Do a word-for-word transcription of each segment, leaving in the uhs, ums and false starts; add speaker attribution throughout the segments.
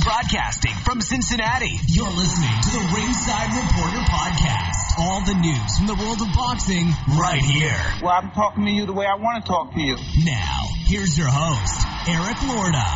Speaker 1: Broadcasting from Cincinnati, you're listening to the Ringside Reporter Podcast. All the news from the world of boxing right here.
Speaker 2: Well, I'm talking to you the way I want to talk to you.
Speaker 1: Now, here's your host, Eric Lorda.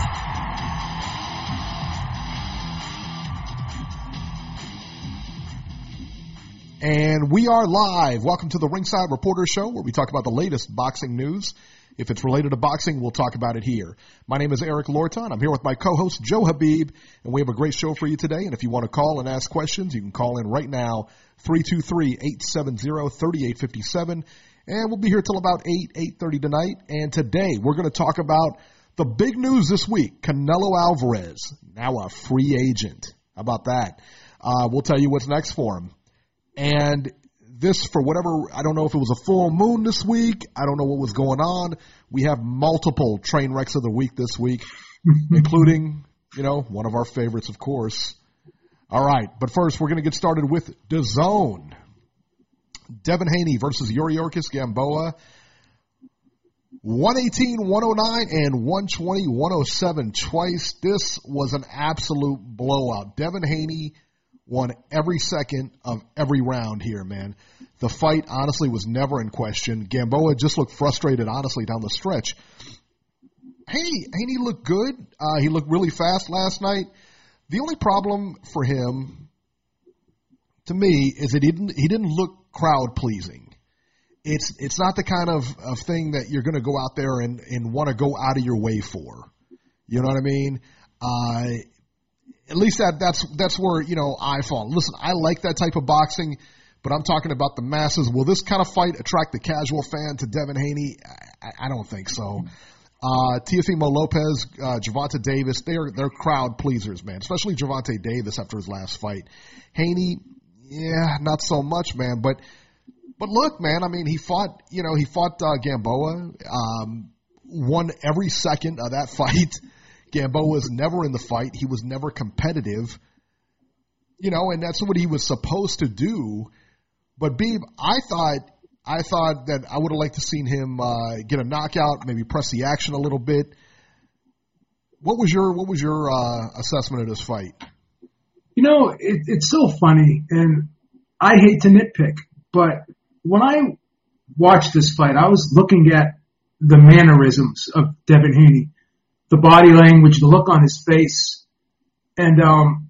Speaker 3: And we are live. Welcome to the Ringside Reporter Show, where we talk about the latest boxing news. If it's related to boxing, we'll talk about it here. My name is Eric Lorta. I'm here with my co-host, Joe Habib, and we have a great show for you today. And if you want to call and ask questions, you can call in right now, three two three, eight seven zero, three eight five seven. And we'll be here till about eight, eight thirty tonight. And today, we're going to talk about the big news this week. Canelo Alvarez, now a free agent. How about that? Uh, we'll tell you what's next for him. And this, for whatever, I don't know if it was a full moon this week. I don't know what was going on. We have multiple train wrecks of the week this week, including, you know, one of our favorites, of course. All right, but first we're going to get started with DAZN. Devin Haney versus Yuriorkis Gamboa. one eighteen, one oh nine, and one twenty, one oh seven twice. This was an absolute blowout. Devin Haney won every second of every round here, man. The fight, honestly, was never in question. Gamboa just looked frustrated, honestly, down the stretch. Haney, Haney looked good. Uh, he looked really fast last night. The only problem for him, to me, is that he didn't, he didn't look crowd-pleasing. It's it's not the kind of, of thing that you're going to go out there and, and want to go out of your way for. You know what I mean? Uh At least that that's that's where, you know, I fall. Listen, I like that type of boxing, but I'm talking about the masses. Will this kind of fight attract the casual fan to Devin Haney? I, I don't think so. Uh, Teofimo Lopez, uh, Gervonta Davis, they're they're crowd pleasers, man. Especially Gervonta Davis after his last fight. Haney, yeah, not so much, man. But but look, man. I mean, he fought. You know, he fought uh, Gamboa. Um, won every second of that fight. Gamboa was never in the fight. He was never competitive. You know, and that's what he was supposed to do. But, Beeb, I thought I thought that I would have liked to seen him uh, get a knockout, maybe press the action a little bit. What was your what was your uh, assessment of this fight?
Speaker 4: You know, it, it's so funny, and I hate to nitpick, but when I watched this fight, I was looking at the mannerisms of Devin Haney. The body language, the look on his face. And um,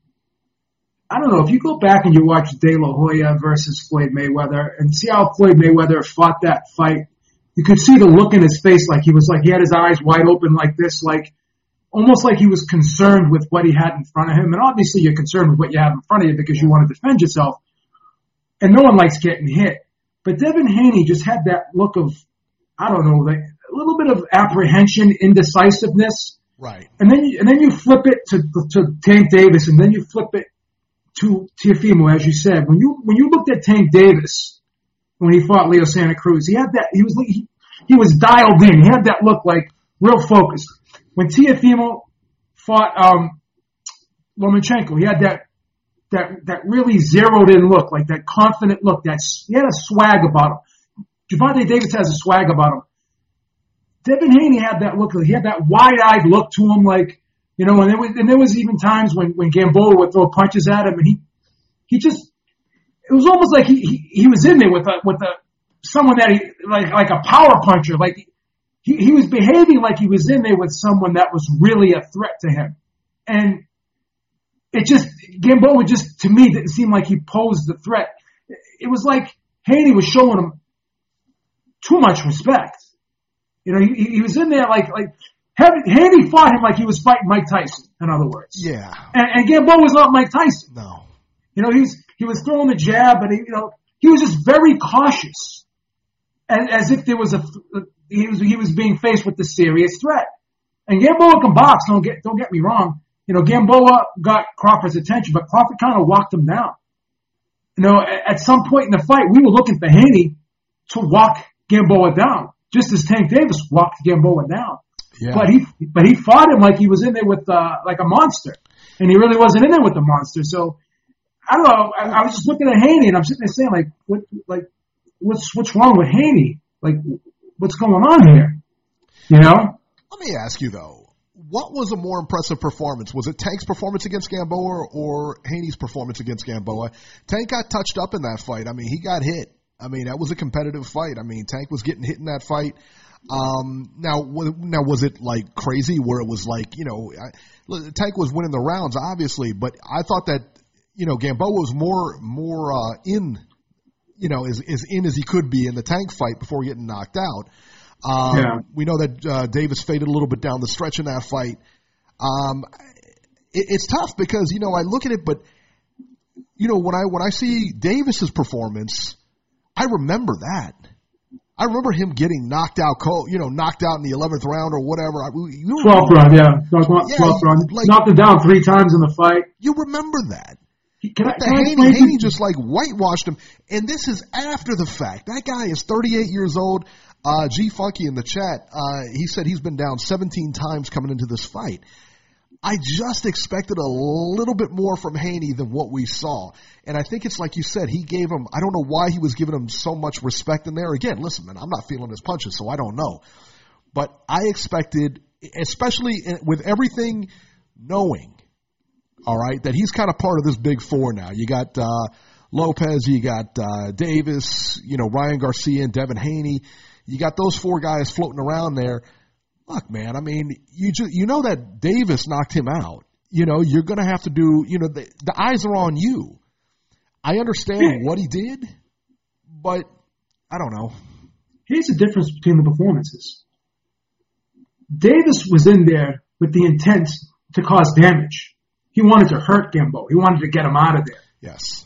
Speaker 4: I don't know, if you go back and you watch De La Hoya versus Floyd Mayweather and see how Floyd Mayweather fought that fight, you could see the look in his face, like he was like, he had his eyes wide open like this, like almost like he was concerned with what he had in front of him. And obviously you're concerned with what you have in front of you because you want to defend yourself. And no one likes getting hit. But Devin Haney just had that look of, I don't know, like, a little bit of apprehension, indecisiveness.
Speaker 3: Right. And
Speaker 4: then you, and then you flip it to, to Tank Davis, and then you flip it to Teofimo, as you said. When you, when you looked at Tank Davis, when he fought Leo Santa Cruz, he had that, he was, he, he was dialed in. He had that look like real focused. When Teofimo fought, um, Lomachenko, he had that, that, that really zeroed in look, like that confident look, that, he had a swag about him. Gervonta Davis has a swag about him. Devin Haney had that look. He had that wide-eyed look to him, like, you know, and there was, and there was even times when, when Gamboa would throw punches at him, and he, he just, it was almost like he, he, he was in there with a, with a, someone that he, like, like a power puncher. Like, he, he was behaving like he was in there with someone that was really a threat to him. And it just, Gamboa just, to me, didn't seem like he posed the threat. It was like Haney was showing him too much respect. You know, he, he was in there like, like, Haney fought him like he was fighting Mike Tyson, in other words.
Speaker 3: Yeah.
Speaker 4: And, and Gamboa was not Mike Tyson.
Speaker 3: No.
Speaker 4: You know, he's, he was throwing the jab, but he, you know, he was just very cautious. As, as if there was a, he was, he was being faced with a serious threat. And Gamboa can box, don't get, don't get me wrong. You know, Gamboa got Crawford's attention, but Crawford kind of walked him down. You know, at, at some point in the fight, we were looking for Haney to walk Gamboa down. Just as Tank Davis walked Gamboa down. Yeah. But he, but he fought him like he was in there with, uh, like a monster. And he really wasn't in there with the monster. So, I don't know, I, I was just looking at Haney and I'm sitting there saying, like, what, like, what's, what's wrong with Haney? Like, what's going on here? You know?
Speaker 3: Let me ask you though, what was a more impressive performance? Was it Tank's performance against Gamboa or Haney's performance against Gamboa? Tank got touched up in that fight. I mean, he got hit. I mean, that was a competitive fight. I mean, Tank was getting hit in that fight. Um, now, now was it like crazy where it was like, you know, I, Tank was winning the rounds, obviously, but I thought that, you know, Gamboa was more, more, uh, in, you know, as, as in as he could be in the Tank fight before getting knocked out. Um, yeah. We know that, uh, Davis faded a little bit down the stretch in that fight. Um, it, it's tough because, you know, I look at it, but, you know, when I, when I see Davis's performance, I remember that. I remember him getting knocked out cold, you know, knocked out in the eleventh round or whatever.
Speaker 4: twelfth round, yeah. twelfth
Speaker 3: yeah,
Speaker 4: round.
Speaker 3: Like,
Speaker 4: knocked him down three times in the fight.
Speaker 3: You remember that.
Speaker 4: Can I,
Speaker 3: the
Speaker 4: can
Speaker 3: Haney,
Speaker 4: I
Speaker 3: Haney just like whitewashed him. And this is after the fact. That guy is thirty-eight years old. Uh, G Funky in the chat, uh, he said he's been down seventeen times coming into this fight. I just expected a little bit more from Haney than what we saw. And I think it's like you said, he gave him, I don't know why he was giving him so much respect in there. Again, listen, man, I'm not feeling his punches, so I don't know. But I expected, especially with everything knowing, all right, that he's kind of part of this big four now. You got uh, Lopez, you got uh, Davis, you know, Ryan Garcia and Devin Haney. You got those four guys floating around there. Look, man, I mean, you ju- you know that Davis knocked him out. You know, you're going to have to do, you know, the, the eyes are on you. I understand yeah. what he did, but I don't know.
Speaker 4: Here's the difference between the performances. Davis was in there with the intent to cause damage. He wanted to hurt Gamboa. He wanted to get him out of there.
Speaker 3: Yes.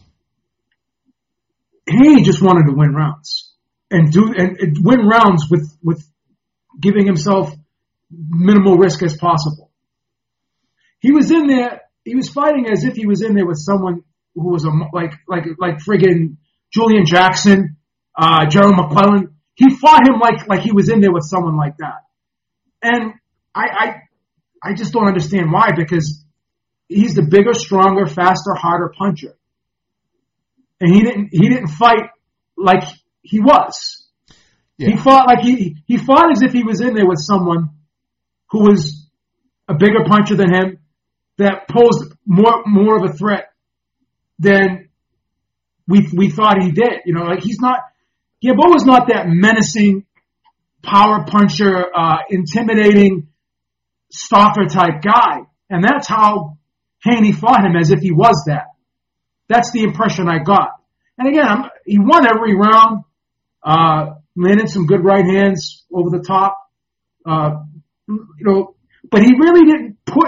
Speaker 4: Haney just wanted to win rounds and do and, and win rounds with, with giving himself minimal risk as possible. He was in there, he was fighting as if he was in there with someone who was a, like, like, like friggin' Julian Jackson, uh, Gerald McClellan. He fought him like, like he was in there with someone like that. And I, I, I just don't understand why, because he's the bigger, stronger, faster, harder puncher. And he didn't, he didn't fight like he was. Yeah. He fought like he, he fought as if he was in there with someone who was a bigger puncher than him, that posed more, more of a threat than we, we thought he did. You know, like he's not, Gamboa's not that menacing power puncher, uh, intimidating stalker type guy. And that's how Haney fought him, as if he was that. That's the impression I got. And again, I'm, he won every round, uh, landed some good right hands over the top, uh, you know, but he really didn't put,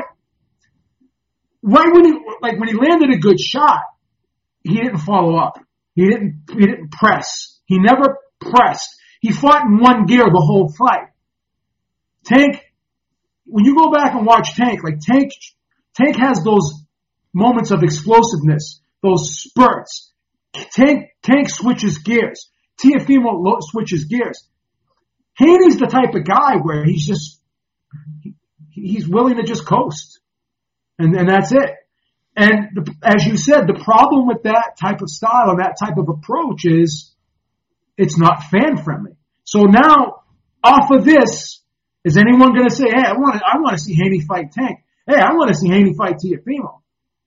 Speaker 4: right when he, like when he landed a good shot, he didn't follow up. He didn't, he didn't press. He never pressed. He fought in one gear the whole fight. Tank, when you go back and watch Tank, like Tank, Tank has those moments of explosiveness, those spurts. Tank, Tank switches gears. Teofimo switches gears. Haney's the type of guy where he's just, he, he's willing to just coast. And, and that's it. And the, as you said, the problem with that type of style and that type of approach is it's not fan friendly. So now, off of this, is anyone going to say, hey, I want to, I want to see Haney fight Tank. Hey, I want to see Haney fight Teofimo.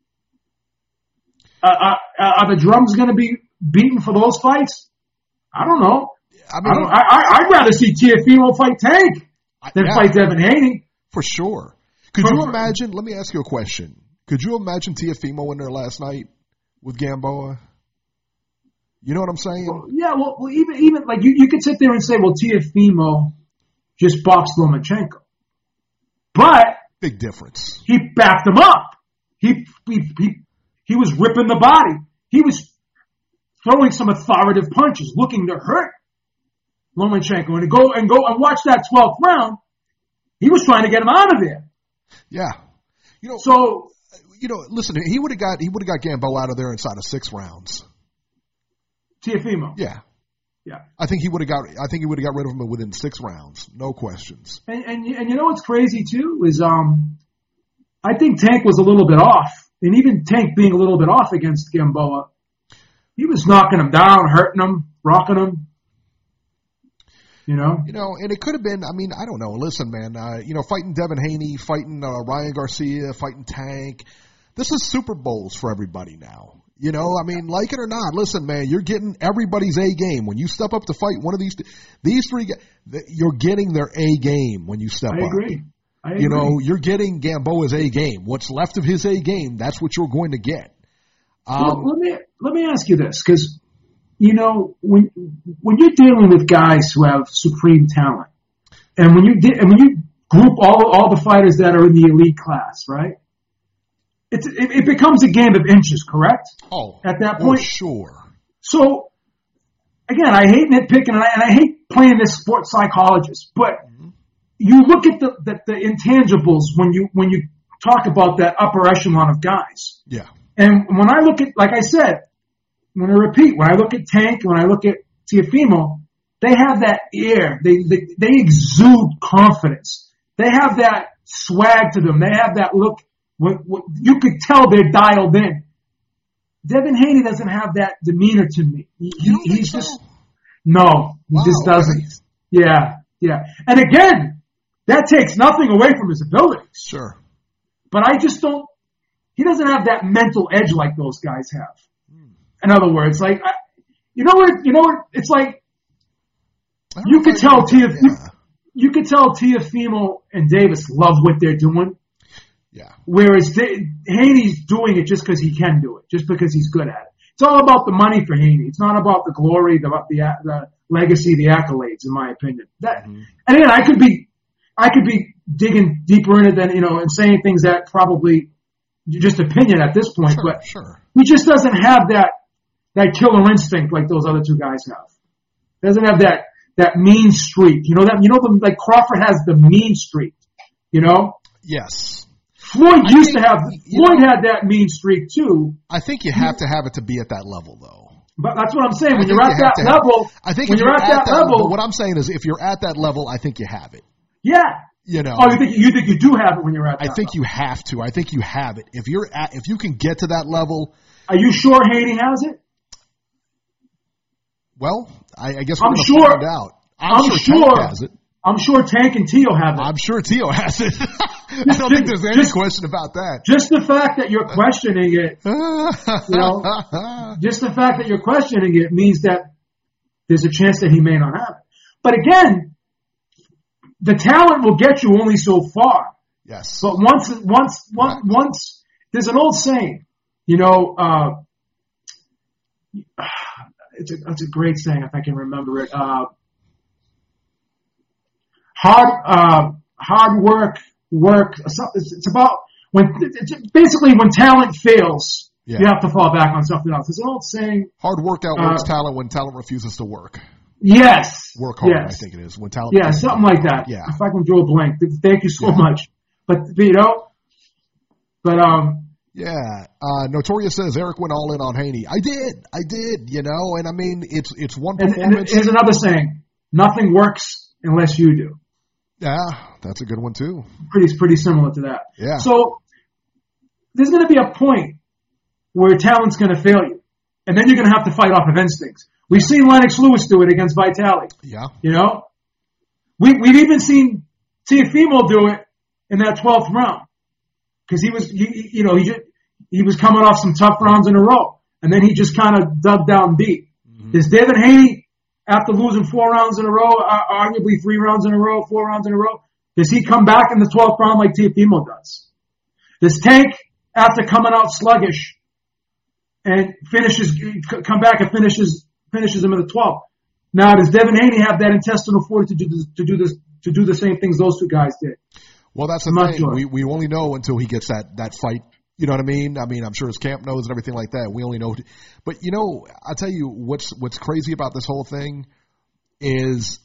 Speaker 4: Uh, uh, are the drums going to be beaten for those fights? I don't know. I mean, I don't, I, I, I'd rather see Teofimo fight Tank than yeah, fight Devin Haney.
Speaker 3: For sure. Could for, you imagine, let me ask you a question. Could you imagine Teofimo in there last night with Gamboa? You know what I'm saying?
Speaker 4: Well, yeah, well, well, even, even, like, you, you could sit there and say, well, Teofimo just boxed Lomachenko. But.
Speaker 3: Big difference.
Speaker 4: He backed him up. He, he, he, he was ripping the body. He was throwing some authoritative punches, looking to hurt Lomachenko. And to go and go and watch that twelfth round, he was trying to get him out of there.
Speaker 3: Yeah. You know,
Speaker 4: so,
Speaker 3: you know, listen, he would have got, he would have got Gamboa out of there inside of six rounds.
Speaker 4: Teofimo.
Speaker 3: Yeah.
Speaker 4: Yeah.
Speaker 3: I think he would have got, I think he would have got rid of him within six rounds. No questions.
Speaker 4: And, and, and you know what's crazy too is, um, I think Tank was a little bit off. And even Tank being a little bit off against Gamboa, he was knocking him down, hurting him, rocking him. You know?
Speaker 3: You know, and it could have been, I mean, I don't know. Listen, man, uh, you know, fighting Devin Haney, fighting uh, Ryan Garcia, fighting Tank. This is Super Bowls for everybody now. You know, I mean, like it or not, listen, man, you're getting everybody's A game. When you step up to fight one of these, these three, you're getting their A game when you step
Speaker 4: I
Speaker 3: up.
Speaker 4: agree. I agree.
Speaker 3: You know, you're getting Gamboa's A game. What's left of his A game, that's what you're going to get. Um,
Speaker 4: well, let me let me ask you this, because you know when when you're dealing with guys who have supreme talent, and when you di- and when you group all all the fighters that are in the elite class, right? It's, it, it becomes a game of inches, correct?
Speaker 3: Oh,
Speaker 4: at that point,
Speaker 3: oh, sure.
Speaker 4: So again, I hate nitpicking, and I, and I hate playing this sports psychologist, but mm-hmm. you look at the, the the intangibles when you when you talk about that upper echelon of guys.
Speaker 3: Yeah.
Speaker 4: And when I look at, like I said, when I repeat, when I look at Tank, when I look at Teofimo, they have that air. They, they, they exude confidence. They have that swag to them. They have that look. What, what, you could tell they're dialed in. Devin Haney doesn't have that demeanor to me. He,
Speaker 3: you don't
Speaker 4: he's
Speaker 3: think
Speaker 4: just,
Speaker 3: so?
Speaker 4: no, he
Speaker 3: Wow,
Speaker 4: just doesn't.
Speaker 3: okay.
Speaker 4: Yeah, yeah. And again, that takes nothing away from his abilities.
Speaker 3: Sure.
Speaker 4: But I just don't, he doesn't have that mental edge like those guys have. In other words, like, I, you know what, you know what, it's like, you could tell Tia, yeah. you, you could tell Teofimo and Davis love what they're doing.
Speaker 3: Yeah.
Speaker 4: Whereas De- Haney's doing it just because he can do it, just because he's good at it. It's all about the money for Haney. It's not about the glory, the the, the legacy, the accolades, in my opinion. That, mm-hmm. And again, I could be, I could be digging deeper in it than, you know, and saying things that probably just opinion at this point,
Speaker 3: sure,
Speaker 4: but
Speaker 3: sure.
Speaker 4: he just doesn't have that that killer instinct like those other two guys have. Doesn't have that that mean streak. You know that you know the, like Crawford has the mean streak. You know.
Speaker 3: Yes.
Speaker 4: Floyd
Speaker 3: I
Speaker 4: used
Speaker 3: think,
Speaker 4: to have. Floyd know, had that mean streak too.
Speaker 3: I think you have to have it to be at that level, though.
Speaker 4: But that's what I'm saying. When
Speaker 3: I
Speaker 4: you're at
Speaker 3: you
Speaker 4: that level,
Speaker 3: have, I think
Speaker 4: when
Speaker 3: if
Speaker 4: you're, you're at, at that, that level,
Speaker 3: what I'm saying is, if you're at that level, I think you have it.
Speaker 4: Yeah.
Speaker 3: You know.
Speaker 4: Oh, you think you think you do have it when you're at that
Speaker 3: I think
Speaker 4: level.
Speaker 3: you have to. I think you have it. If you're at, if you can get to that level.
Speaker 4: Are you sure Haney has it?
Speaker 3: Well, I, I guess we're
Speaker 4: I'm
Speaker 3: going to
Speaker 4: sure,
Speaker 3: find out. I'm,
Speaker 4: I'm
Speaker 3: sure,
Speaker 4: sure
Speaker 3: Tank has it.
Speaker 4: I'm sure Tank and Teo have it.
Speaker 3: I'm sure Teo has it. I don't think there's any
Speaker 4: just,
Speaker 3: question about that.
Speaker 4: Just the fact that you're questioning it, you know, just the fact that you're questioning it means that there's a chance that he may not have it. But again, the talent will get you only so far.
Speaker 3: Yes.
Speaker 4: But once, once, once,
Speaker 3: right.
Speaker 4: once, there's an old saying, you know, uh, it's a, it's a great saying if I can remember it. Uh, hard, uh, hard work, work. It's, it's about when, it's basically when talent fails, yeah. you have to fall back on something else. There's an old saying.
Speaker 3: Hard work outworks
Speaker 4: uh,
Speaker 3: talent when talent refuses to work.
Speaker 4: Yes.
Speaker 3: Work hard,
Speaker 4: yes.
Speaker 3: I think it is. When talent.
Speaker 4: Yeah, something like that.
Speaker 3: Yeah.
Speaker 4: If I can draw a blank. Thank you so
Speaker 3: yeah.
Speaker 4: much. But, you know, but, um,
Speaker 3: yeah, uh, Notorious says Eric went all in on Haney. I did, I did, you know, and I mean, it's it's one performance.
Speaker 4: And, and here's another saying: nothing works unless you do.
Speaker 3: Yeah, that's a good one too.
Speaker 4: Pretty pretty similar to that.
Speaker 3: Yeah.
Speaker 4: So there's going to be a point where talent's going to fail you, and then you're going to have to fight off of instincts. We've seen Lennox Lewis do it against Vitali.
Speaker 3: Yeah.
Speaker 4: You know, we we've even seen Teofimo do it in that twelfth round. Because he was, he, you know, he just, he was coming off some tough rounds in a row, and then he just kind of dug down deep. Mm-hmm. Does Devin Haney, after losing four rounds in a row, uh, arguably three rounds in a row, four rounds in a row, does he come back in the twelfth round like Teofimo does? Does Tank, after coming out sluggish, and finishes, come back and finishes finishes him in the twelfth? Now, does Devin Haney have that intestinal fortitude to do, to do this to do the same things those two guys did?
Speaker 3: Well, that's the
Speaker 4: I'm
Speaker 3: thing.
Speaker 4: Sure.
Speaker 3: We we only know until he gets that, that fight. You know what I mean? I mean, I'm sure his camp knows and everything like that. We only know. But, you know, I'll tell you what's what's crazy about this whole thing is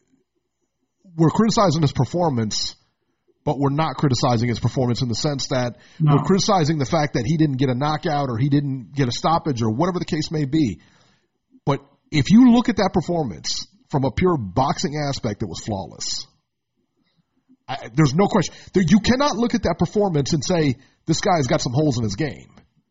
Speaker 3: we're criticizing his performance, but we're not criticizing his performance in the sense that no. we're criticizing the fact that he didn't get a knockout or he didn't get a stoppage or whatever the case may be. But if you look at that performance from a pure boxing aspect, it was flawless. I, there's no question. There, you cannot look at that performance and say, this guy's got some holes in his game.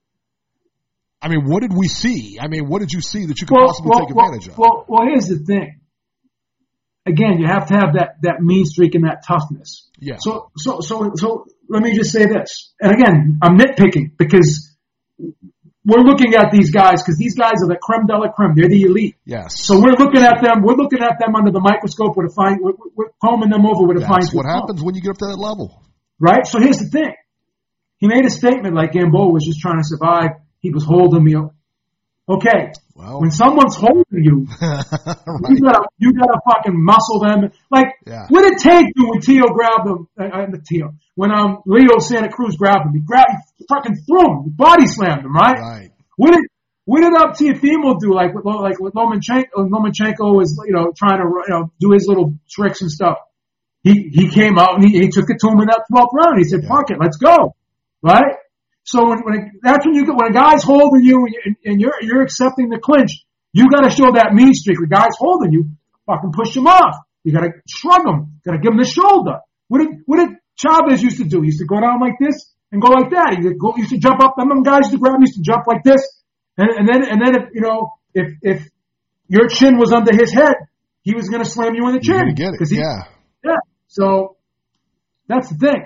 Speaker 3: I mean, what did we see? I mean, what did you see that you could
Speaker 4: well,
Speaker 3: possibly
Speaker 4: well,
Speaker 3: take advantage
Speaker 4: well,
Speaker 3: of?
Speaker 4: Well, well, here's the thing. again, you have to have that, that mean streak and that toughness.
Speaker 3: Yeah.
Speaker 4: So, so, so, so let me just say this. And again, I'm nitpicking because we're looking at these guys because these guys are the creme de la creme. They're the elite.
Speaker 3: Yes.
Speaker 4: So we're looking at them. We're looking at them under the microscope with a fine. We're, we're combing them over with a fine.
Speaker 3: That's what happens when you get up to that level.
Speaker 4: Right. So here's the thing. He made a statement like Gamboa was just trying to survive. He was holding me. Okay.
Speaker 3: Well,
Speaker 4: when someone's holding you,
Speaker 3: right.
Speaker 4: you gotta you gotta fucking muscle them. Like,
Speaker 3: yeah.
Speaker 4: what did Tank do when Tio grabbed him? Uh, uh, Tio. When um Leo Santa Cruz grabbed him, he grabbed, he fucking threw him, he body slammed him, right?
Speaker 3: Right.
Speaker 4: What did what did um Teofimo do? Like with like with Lomachenko, Lomachenko was you know trying to you know do his little tricks and stuff. He he came out and he, he took it to him in that twelfth round. He said,
Speaker 3: yeah.
Speaker 4: "Fuck it, let's go." Right? So when, when that's when you get, when a guy's holding you and, and you're you're accepting the clinch, you got to show that mean streak. The guy's holding you, fucking push him off. You got to shrug him. Got to give him the shoulder. What did what did Chavez used to do? He used to go down like this and go like that. He used to, go, used to jump up. Them guys used to grab him. Used to jump like this, and and then and then if you know if if your chin was under his head, he was going to slam you in the chin.
Speaker 3: You're gonna get it.
Speaker 4: He,
Speaker 3: yeah.
Speaker 4: Yeah. So that's the thing.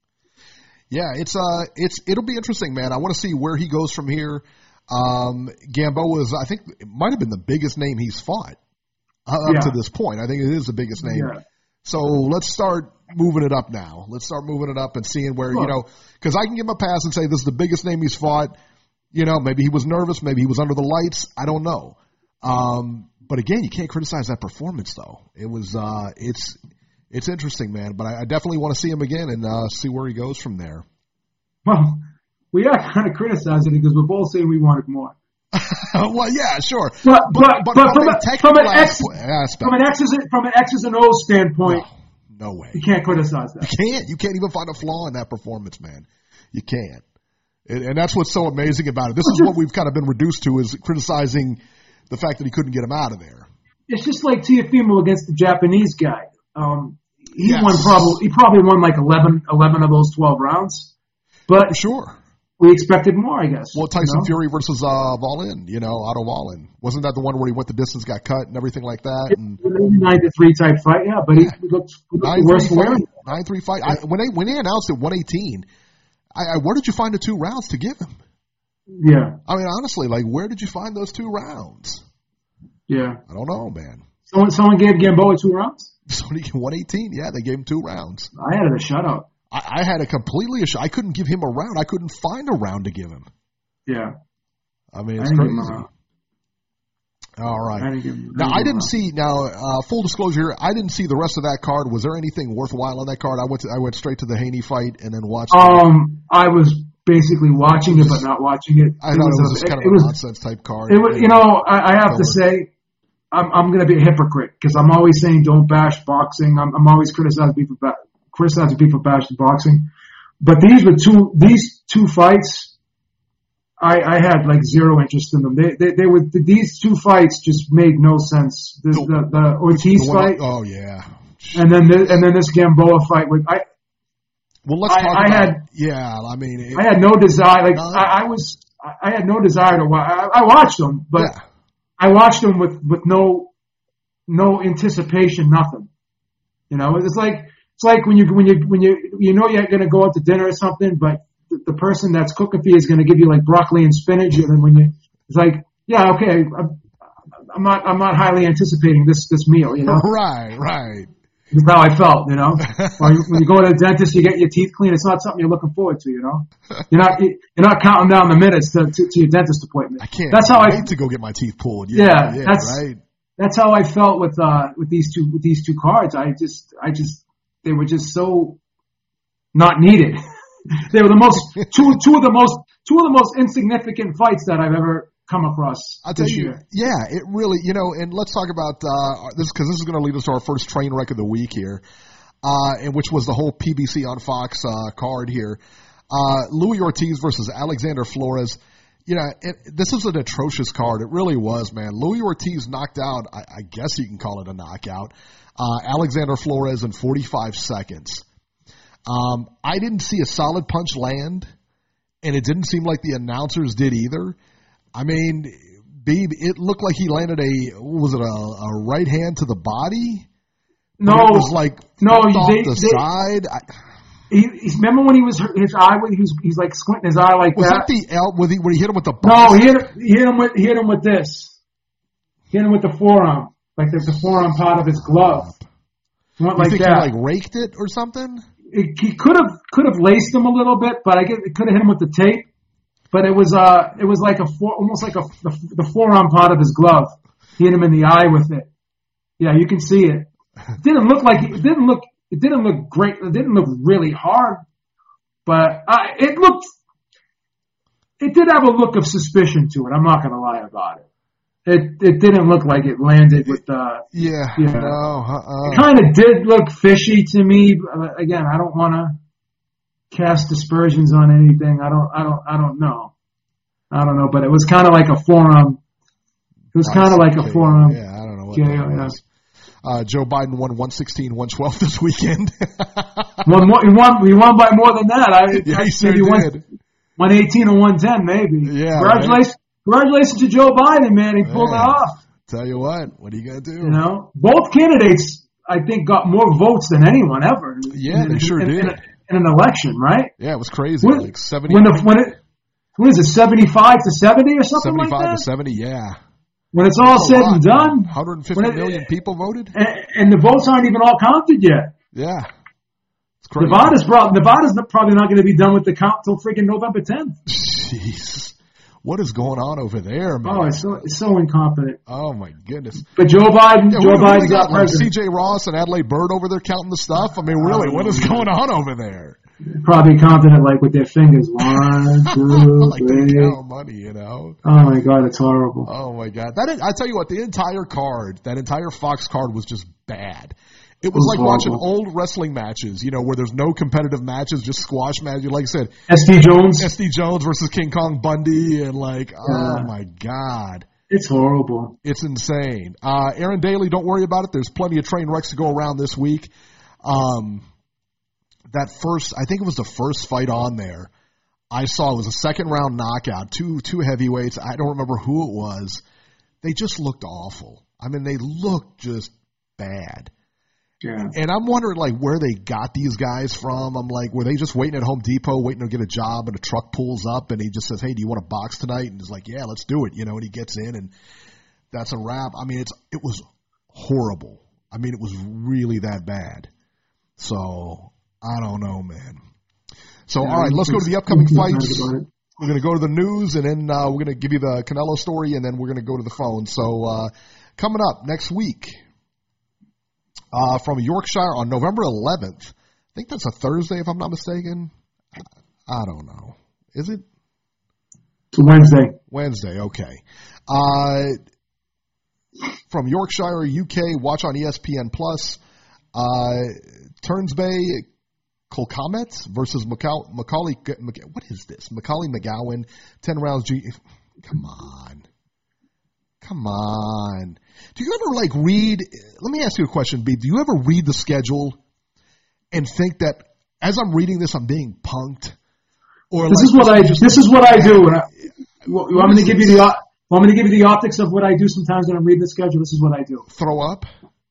Speaker 3: Yeah, it's uh, it's it'll be interesting, man. I want to see where he goes from here. Um, Gamboa is, I think, it might have been the biggest name he's fought uh, up
Speaker 4: Yeah.
Speaker 3: to this point. I think it is the biggest name.
Speaker 4: Yeah.
Speaker 3: So let's start moving it up now. Let's start moving it up and seeing where,
Speaker 4: Sure.
Speaker 3: you know, because I can give him a pass and say this is the biggest name he's fought. You know, maybe he was nervous, maybe he was under the lights. I don't know. Um, but again, you can't criticize that performance, though. It was, uh, it's. It's interesting, man, but I, I definitely want to see him again and uh, see where he goes from there.
Speaker 4: Well, we are kind of criticizing it because we're both saying we wanted more.
Speaker 3: Well, yeah, sure.
Speaker 4: But but, but,
Speaker 3: but
Speaker 4: from,
Speaker 3: from,
Speaker 4: a,
Speaker 3: a technical
Speaker 4: from an X,
Speaker 3: aspect,
Speaker 4: from an X's from an X's and O's standpoint,
Speaker 3: no, no way.
Speaker 4: you can't criticize that.
Speaker 3: You can't. You can't even find a flaw in that performance, man. You can't. And, and that's what's so amazing about it. This is what we've kind of been reduced to, is criticizing the fact that he couldn't get him out of there.
Speaker 4: It's just like Teofimo against the Japanese guy. Um, he
Speaker 3: Yes.
Speaker 4: won probably he probably won like eleven, eleven of those twelve rounds, but
Speaker 3: For sure.
Speaker 4: we expected more, I guess.
Speaker 3: Well, Tyson
Speaker 4: you know?
Speaker 3: Fury versus uh, Wallin, you know, Otto Wallin. Wasn't that the one where he went the distance, got cut, and everything like that? And
Speaker 4: nine to three type fight, yeah, but he looked, he looked the worst for wearing.
Speaker 3: nine three fight. I, when they when they announced it one eighteen, I, I, where did you find the two rounds to give him?
Speaker 4: Yeah,
Speaker 3: I mean, honestly, like, where did you find those two rounds?
Speaker 4: yeah.
Speaker 3: I don't know, man.
Speaker 4: Someone someone gave Gamboa two rounds.
Speaker 3: So one eighteen, yeah, they gave him two rounds.
Speaker 4: I had it a shutout.
Speaker 3: I, I had a completely a sh- I couldn't give him a round. I couldn't find a round to give him.
Speaker 4: Yeah.
Speaker 3: I mean,
Speaker 4: I
Speaker 3: it's
Speaker 4: didn't give him a
Speaker 3: crazy.
Speaker 4: round.
Speaker 3: All right.
Speaker 4: I didn't give him,
Speaker 3: Now,
Speaker 4: I
Speaker 3: I
Speaker 4: didn't,
Speaker 3: didn't see, now, uh, full disclosure, I didn't see the rest of that card. Was there anything worthwhile on that card? I went to, I went straight to the Haney fight and then watched it.
Speaker 4: Um, I was basically watching it, but not watching it.
Speaker 3: I thought it was,
Speaker 4: a,
Speaker 3: just kind of
Speaker 4: it
Speaker 3: a
Speaker 4: was,
Speaker 3: nonsense type card.
Speaker 4: It was, you know, I, I have to say, I'm, I'm going to be a hypocrite because I'm always saying don't bash boxing. I'm, I'm always criticizing people, ba- criticizing people bashing boxing. But these were two, these two fights, I, I had like zero interest in them. They, they, they were, these two fights just made no sense. The, the, the Ortiz
Speaker 3: The one-
Speaker 4: fight,
Speaker 3: oh, yeah.
Speaker 4: and then this, and then this Gamboa fight with, I,
Speaker 3: Well, let's
Speaker 4: I-
Speaker 3: talk
Speaker 4: I
Speaker 3: about
Speaker 4: had-
Speaker 3: yeah, I mean, it,
Speaker 4: I had no desire, like,
Speaker 3: No.
Speaker 4: I, I was, I had no desire to watch, I, I watched them, but
Speaker 3: yeah.
Speaker 4: I watched them with, with no, no anticipation, nothing. You know, it's like, it's like when you, when you, when you, you know you're going to go out to dinner or something, but the, the person that's cooking for you is going to give you like broccoli and spinach. And then when you, it's like, yeah, okay, I'm, I'm not, I'm not highly anticipating this, this meal, you know?
Speaker 3: Right, right.
Speaker 4: That's how I felt, you know? Or you, when you go to the dentist, you get your teeth cleaned. It's not something you're looking forward to, you know? You're not, you're not counting down the minutes to, to, to your dentist appointment.
Speaker 3: I can't
Speaker 4: That's how I,
Speaker 3: wait to go get my teeth pulled.
Speaker 4: Yeah,
Speaker 3: Yeah, yeah,
Speaker 4: that's-
Speaker 3: right.
Speaker 4: that's how I felt with uh with these two with these two cards. I just I just they were just so not needed. They were the most two two of the most two of the most insignificant fights that I've ever come across
Speaker 3: I'll tell
Speaker 4: this
Speaker 3: you,
Speaker 4: year.
Speaker 3: yeah, it really, you know, and let's talk about uh, this because this is going to lead us to our first train wreck of the week here, uh, and which was the whole P B C on Fox uh, card here. Uh, Louis Ortiz versus Alexander Flores. You know, it, this was an atrocious card. It really was, man. Louis Ortiz knocked out, I, I guess you can call it a knockout, uh, Alexander Flores in forty-five seconds. Um, I didn't see a solid punch land, and it didn't seem like the announcers did either. I mean, Beeb, it looked like he landed a, what was it, a, a right hand to the body?
Speaker 4: No,
Speaker 3: it was like
Speaker 4: no,
Speaker 3: off
Speaker 4: they,
Speaker 3: the
Speaker 4: they,
Speaker 3: side. I,
Speaker 4: he, he's, remember when he was his eye? He was he's like squinting his eye like
Speaker 3: was
Speaker 4: that.
Speaker 3: that the L? Was he when he hit him with the?
Speaker 4: No,
Speaker 3: bust?
Speaker 4: he hit, he hit him with he hit him with this. He hit him with the forearm, like the, the forearm part of his glove. He went
Speaker 3: You
Speaker 4: like
Speaker 3: think
Speaker 4: that.
Speaker 3: he like raked it or something?
Speaker 4: It, he could have could have laced him a little bit, but I guess it could have hit him with the tape. But it was uh it was like a four, almost like a the, the forearm part of his glove. He hit him in the eye with it. Yeah, you can see it. It didn't look like it didn't look it didn't look great. It didn't look really hard, but uh, it looked. It did have a look of suspicion to it. I'm not going to lie about it. It it didn't look like it landed with uh
Speaker 3: Yeah,
Speaker 4: yeah.
Speaker 3: no, uh-uh.
Speaker 4: It kind of did look fishy to me. But again, I don't want to cast aspersions on anything. I don't I don't I don't know. I don't know, but it was kind of like a forearm. It was kind of like a forearm.
Speaker 3: Yeah, I don't know what
Speaker 4: Yeah,
Speaker 3: that
Speaker 4: yeah.
Speaker 3: was. Uh, Joe Biden won one sixteen, one twelve this weekend.
Speaker 4: One more, he won. He won by more than that. I,
Speaker 3: Yeah,
Speaker 4: I
Speaker 3: he sure
Speaker 4: maybe
Speaker 3: did.
Speaker 4: one eighteen or one ten, maybe.
Speaker 3: Yeah,
Speaker 4: Congratulations, congratulations to Joe Biden, man. He pulled
Speaker 3: Man.
Speaker 4: it off.
Speaker 3: Tell you what, what are you gonna do?
Speaker 4: You know, both candidates, I think, got more votes than anyone ever.
Speaker 3: Yeah,
Speaker 4: in,
Speaker 3: they sure
Speaker 4: in,
Speaker 3: did.
Speaker 4: In, a, in an election, right?
Speaker 3: Yeah, it was crazy.
Speaker 4: When,
Speaker 3: like seventy,
Speaker 4: when, the, when it, what is it, seventy-five to seventy or something like
Speaker 3: seventy-five
Speaker 4: that?
Speaker 3: to seventy. Yeah,
Speaker 4: When it's all
Speaker 3: That's a
Speaker 4: said
Speaker 3: lot,
Speaker 4: and done,
Speaker 3: one hundred fifty
Speaker 4: when it-
Speaker 3: million people voted.
Speaker 4: and, and the votes aren't even all counted yet.
Speaker 3: Yeah, it's crazy.
Speaker 4: Nevada's, probably, Nevada's probably not going to be done with the count till freaking November tenth.
Speaker 3: Jeez, what is going on over there, man?
Speaker 4: Oh, it's so it's so incompetent.
Speaker 3: Oh my goodness.
Speaker 4: But Joe Biden,
Speaker 3: Yeah,
Speaker 4: Joe
Speaker 3: what, what do we
Speaker 4: Biden's
Speaker 3: got,
Speaker 4: got
Speaker 3: like C
Speaker 4: president.
Speaker 3: J Ross and Adelaide Bird over there counting the stuff? I mean, really, what is going on over there?
Speaker 4: Probably counting it like with their fingers. One, two,
Speaker 3: Like they
Speaker 4: three.
Speaker 3: count money, you know?
Speaker 4: Oh my God, it's horrible.
Speaker 3: Oh my God! That is, I tell you what, the entire card, that entire Fox card was just bad. It was
Speaker 4: was
Speaker 3: like watching
Speaker 4: horrible.
Speaker 3: old wrestling matches, you know, where there's no competitive matches, just squash matches. Like I said,
Speaker 4: S D Jones,
Speaker 3: S D Jones versus King Kong Bundy, and like, oh
Speaker 4: Yeah.
Speaker 3: my God,
Speaker 4: it's horrible.
Speaker 3: it's insane. Uh, Aaron Daly, don't worry about it. There's plenty of train wrecks to go around this week. Um, that first, I think it was the first fight on there. I saw it was a second round knockout. Two two heavyweights. I don't remember who it was. They just looked awful. I mean, they looked just bad.
Speaker 4: Yeah.
Speaker 3: And I'm wondering, like, where they got these guys from. I'm like, were they just waiting at Home Depot, waiting to get a job, and a truck pulls up, and he just says, hey, do you want to box tonight? And he's like, yeah, let's do it, you know, and he gets in, and that's a wrap. I mean, it's it was horrible. I mean, it was really that bad. So, I don't know, man. So,
Speaker 4: Yeah,
Speaker 3: all right, let's go to the
Speaker 4: I'm
Speaker 3: upcoming
Speaker 4: excited
Speaker 3: fights.
Speaker 4: about it.
Speaker 3: We're going to go to the news, and then uh, we're going to give you the Canelo story, and then we're going to go to the phone. So, uh, coming up next week, uh, from Yorkshire on November eleventh, I think that's a Thursday, if I'm not mistaken. I don't know. Is it?
Speaker 4: It's a Wednesday.
Speaker 3: Wednesday, okay. Uh, from Yorkshire, U K, watch on E S P N Plus. Uh, Turnsbay Colcomet versus Macaulay, Macaulay. What is this? Macaulay McGowan, ten rounds. G- Come on, come on. Do you ever like read? Let me ask you a question, B. Do you ever read the schedule and think that as I'm reading this, I'm being punked? Or
Speaker 4: This
Speaker 3: like,
Speaker 4: is what I.
Speaker 3: just
Speaker 4: This is what I do. When I, you want
Speaker 3: What
Speaker 4: me to
Speaker 3: is
Speaker 4: give you
Speaker 3: this?
Speaker 4: the? op- Want me to give you the optics of what I do sometimes when I'm reading the schedule? This is what I do.
Speaker 3: throw up.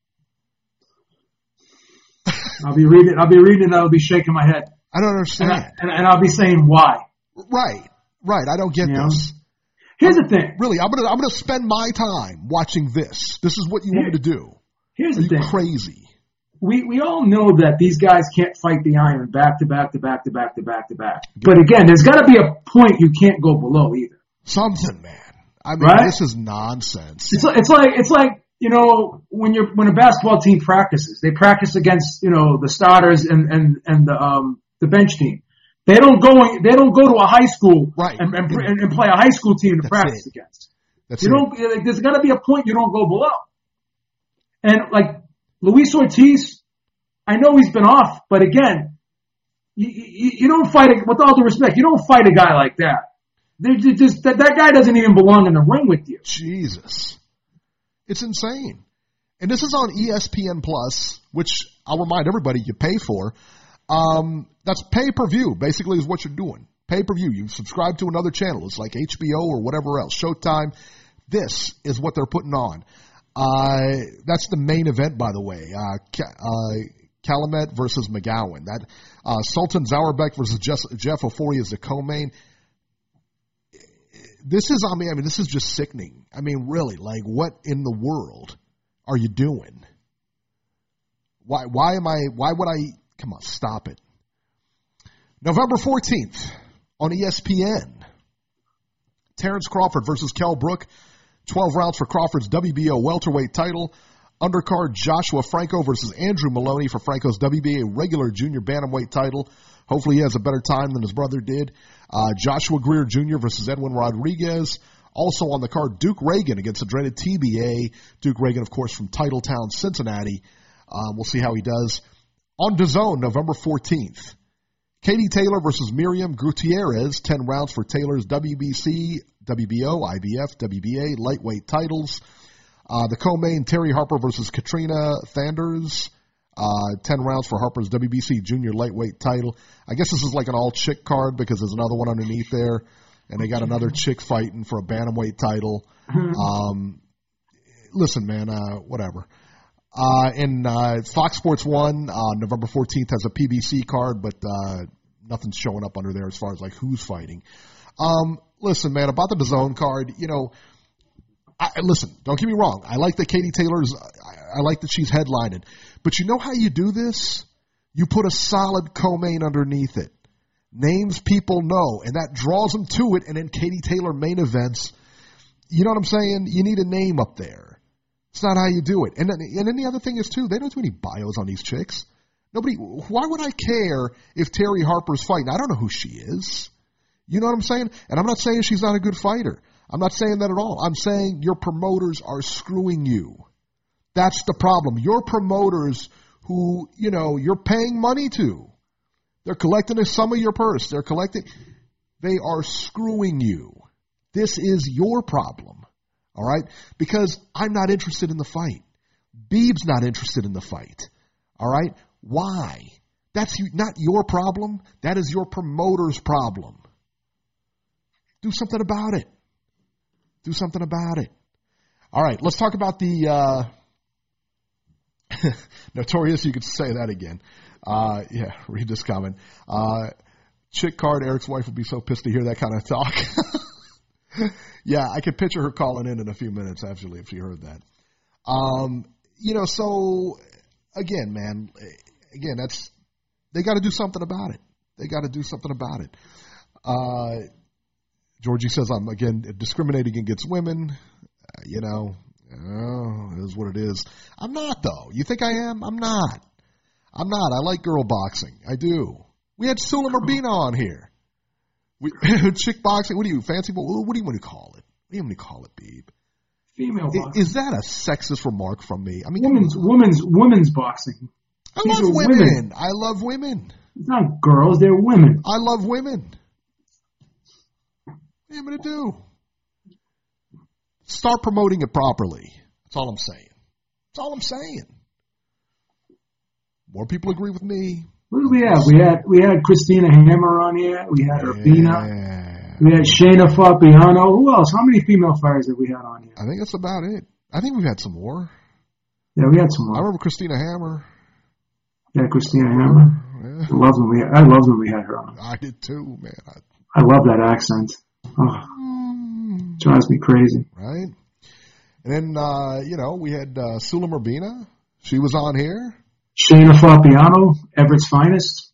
Speaker 4: I'll be reading. I'll be reading, and I'll be shaking my head,
Speaker 3: I don't
Speaker 4: and,
Speaker 3: understand.
Speaker 4: I, and, and I'll be saying why.
Speaker 3: Right, right. I don't get
Speaker 4: You know?
Speaker 3: this.
Speaker 4: Here's the thing.
Speaker 3: Really, I'm gonna I'm gonna spend my time watching this. This is what you want me to do.
Speaker 4: Here's
Speaker 3: Are
Speaker 4: the
Speaker 3: you
Speaker 4: thing.
Speaker 3: crazy?
Speaker 4: We we all know that these guys can't fight the iron back to back to back to back to back to back. But again, there's got to be a point you can't go below either.
Speaker 3: Something, man. I mean,
Speaker 4: Right?
Speaker 3: this is nonsense.
Speaker 4: It's like, it's like it's like you know when you're when a basketball team practices, they practice against you know the starters and and and the um the bench team. They don't go they don't go to a high school
Speaker 3: Right.
Speaker 4: and, and and and play a high school team to
Speaker 3: That's
Speaker 4: practice
Speaker 3: it.
Speaker 4: against.
Speaker 3: That's
Speaker 4: You
Speaker 3: it.
Speaker 4: don't. Like, there's got to be a point you don't go below. And like Luis Ortiz, I know he's been off, but again, you, you, you don't fight a, with all due respect. You don't fight a guy like that. They're just that, that guy doesn't even belong in the ring with you.
Speaker 3: Jesus, it's insane. And this is on E S P N Plus, which I'll remind everybody you pay for. Um, that's pay per view. Basically, is what you're doing. Pay per view. You subscribe to another channel. It's like H B O or whatever else. Showtime. This is what they're putting on. Uh, that's the main event, by the way. Uh, uh, Calumet versus McGowan. That uh, Sultan Zauerbach versus Jeff, Jeff Ofori is the co-main. This is, I mean, I mean, this is just sickening. I mean, really, like, what in the world are you doing? Why, why am I, why would I, come on, stop it. November fourteenth on E S P N. Terrence Crawford versus Kell Brook. twelve rounds for Crawford's W B O welterweight title. Undercard Joshua Franco versus Andrew Maloney for Franco's W B A regular junior bantamweight title. Hopefully he has a better time than his brother did. Uh, Joshua Greer Junior versus Edwin Rodriguez. Also on the card, Duke Reagan against the dreaded T B A. Duke Reagan, of course, from Titletown, Cincinnati. Um, we'll see how he does. On DAZN, November fourteenth. Katie Taylor versus Miriam Gutierrez. ten rounds for Taylor's W B C, W B O, I B F, W B A lightweight titles. Uh, the co-main, Terry Harper versus Katrina Thanders. Uh, ten rounds for Harper's W B C junior lightweight title. I guess this is like an all-chick card because there's another one underneath there. And they got another chick fighting for a bantamweight title. Um, listen, man, uh, whatever. Uh, and uh, Fox Sports one, uh, November fourteenth has a P B C card, but uh, nothing's showing up under there as far as like who's fighting. Um, listen, man, about the DAZN card, you know, I, listen, don't get me wrong. I like that Katie Taylor's, I, I like that she's headlining. But you know how you do this? You put a solid co-main underneath it. Names people know, and that draws them to it, and then Katie Taylor main events. You know what I'm saying? You need a name up there. It's not how you do it. And then, and then the other thing is, too, they don't do any bios on these chicks. Nobody, why would I care if Terry Harper's fighting? I don't know who she is. You know what I'm saying? And I'm not saying she's not a good fighter. I'm not saying that at all. I'm saying your promoters are screwing you. That's the problem. Your promoters who, you know, you're paying money to. They're collecting some of your purse. They're collecting. They are screwing you. This is your problem. All right? Because I'm not interested in the fight. Beeb's not interested in the fight. All right? Why? That's not your problem. That is your promoter's problem. Do something about it. Do something about it. All right, let's talk about the uh, Notorious. You could say that again. Uh, yeah, read this comment. Uh, chick card, Eric's wife would be so pissed to hear that kind of talk. Yeah, I could picture her calling in in a few minutes, actually, if she heard that. Um, you know, so, again, man, again, that's, they got to do something about it. They got to do something about it. Uh, Georgie says, I'm, again, discriminating against women. Uh, you know, oh, it is what it is. I'm not, though. You think I am? I'm not. I'm not. I like girl boxing. I do. We had Suleiman Urbina on here. We, chick boxing. What do you fancy? What, what do you want to call it? What do you want to call it, Beeb?
Speaker 4: Female boxing.
Speaker 3: Is, is that a sexist remark from me? I mean,
Speaker 4: women's women's women's boxing.
Speaker 3: I
Speaker 4: These
Speaker 3: love women.
Speaker 4: women.
Speaker 3: I love women.
Speaker 4: It's not girls; they're women.
Speaker 3: I love women. What are you going to do? Start promoting it properly. That's all I'm saying. That's all I'm saying. More people agree with me.
Speaker 4: What did we have? We had we had Christina Hammer on here. We had Urbina.
Speaker 3: Yeah.
Speaker 4: We had Shayna Fabiano. Who else? How many female fighters have we had on here?
Speaker 3: I think that's about it. I think we've had some more.
Speaker 4: Yeah, we had some more.
Speaker 3: I remember Christina Hammer.
Speaker 4: Yeah, Christina Hammer.
Speaker 3: Yeah.
Speaker 4: I loved when we had, I loved when we had her on.
Speaker 3: I did too, man. I,
Speaker 4: I love that accent. Oh, drives me crazy.
Speaker 3: Right? And then, uh, you know, we had uh, Suleiman Urbina. She was on here.
Speaker 4: Shayna Fabiano, Everett's finest.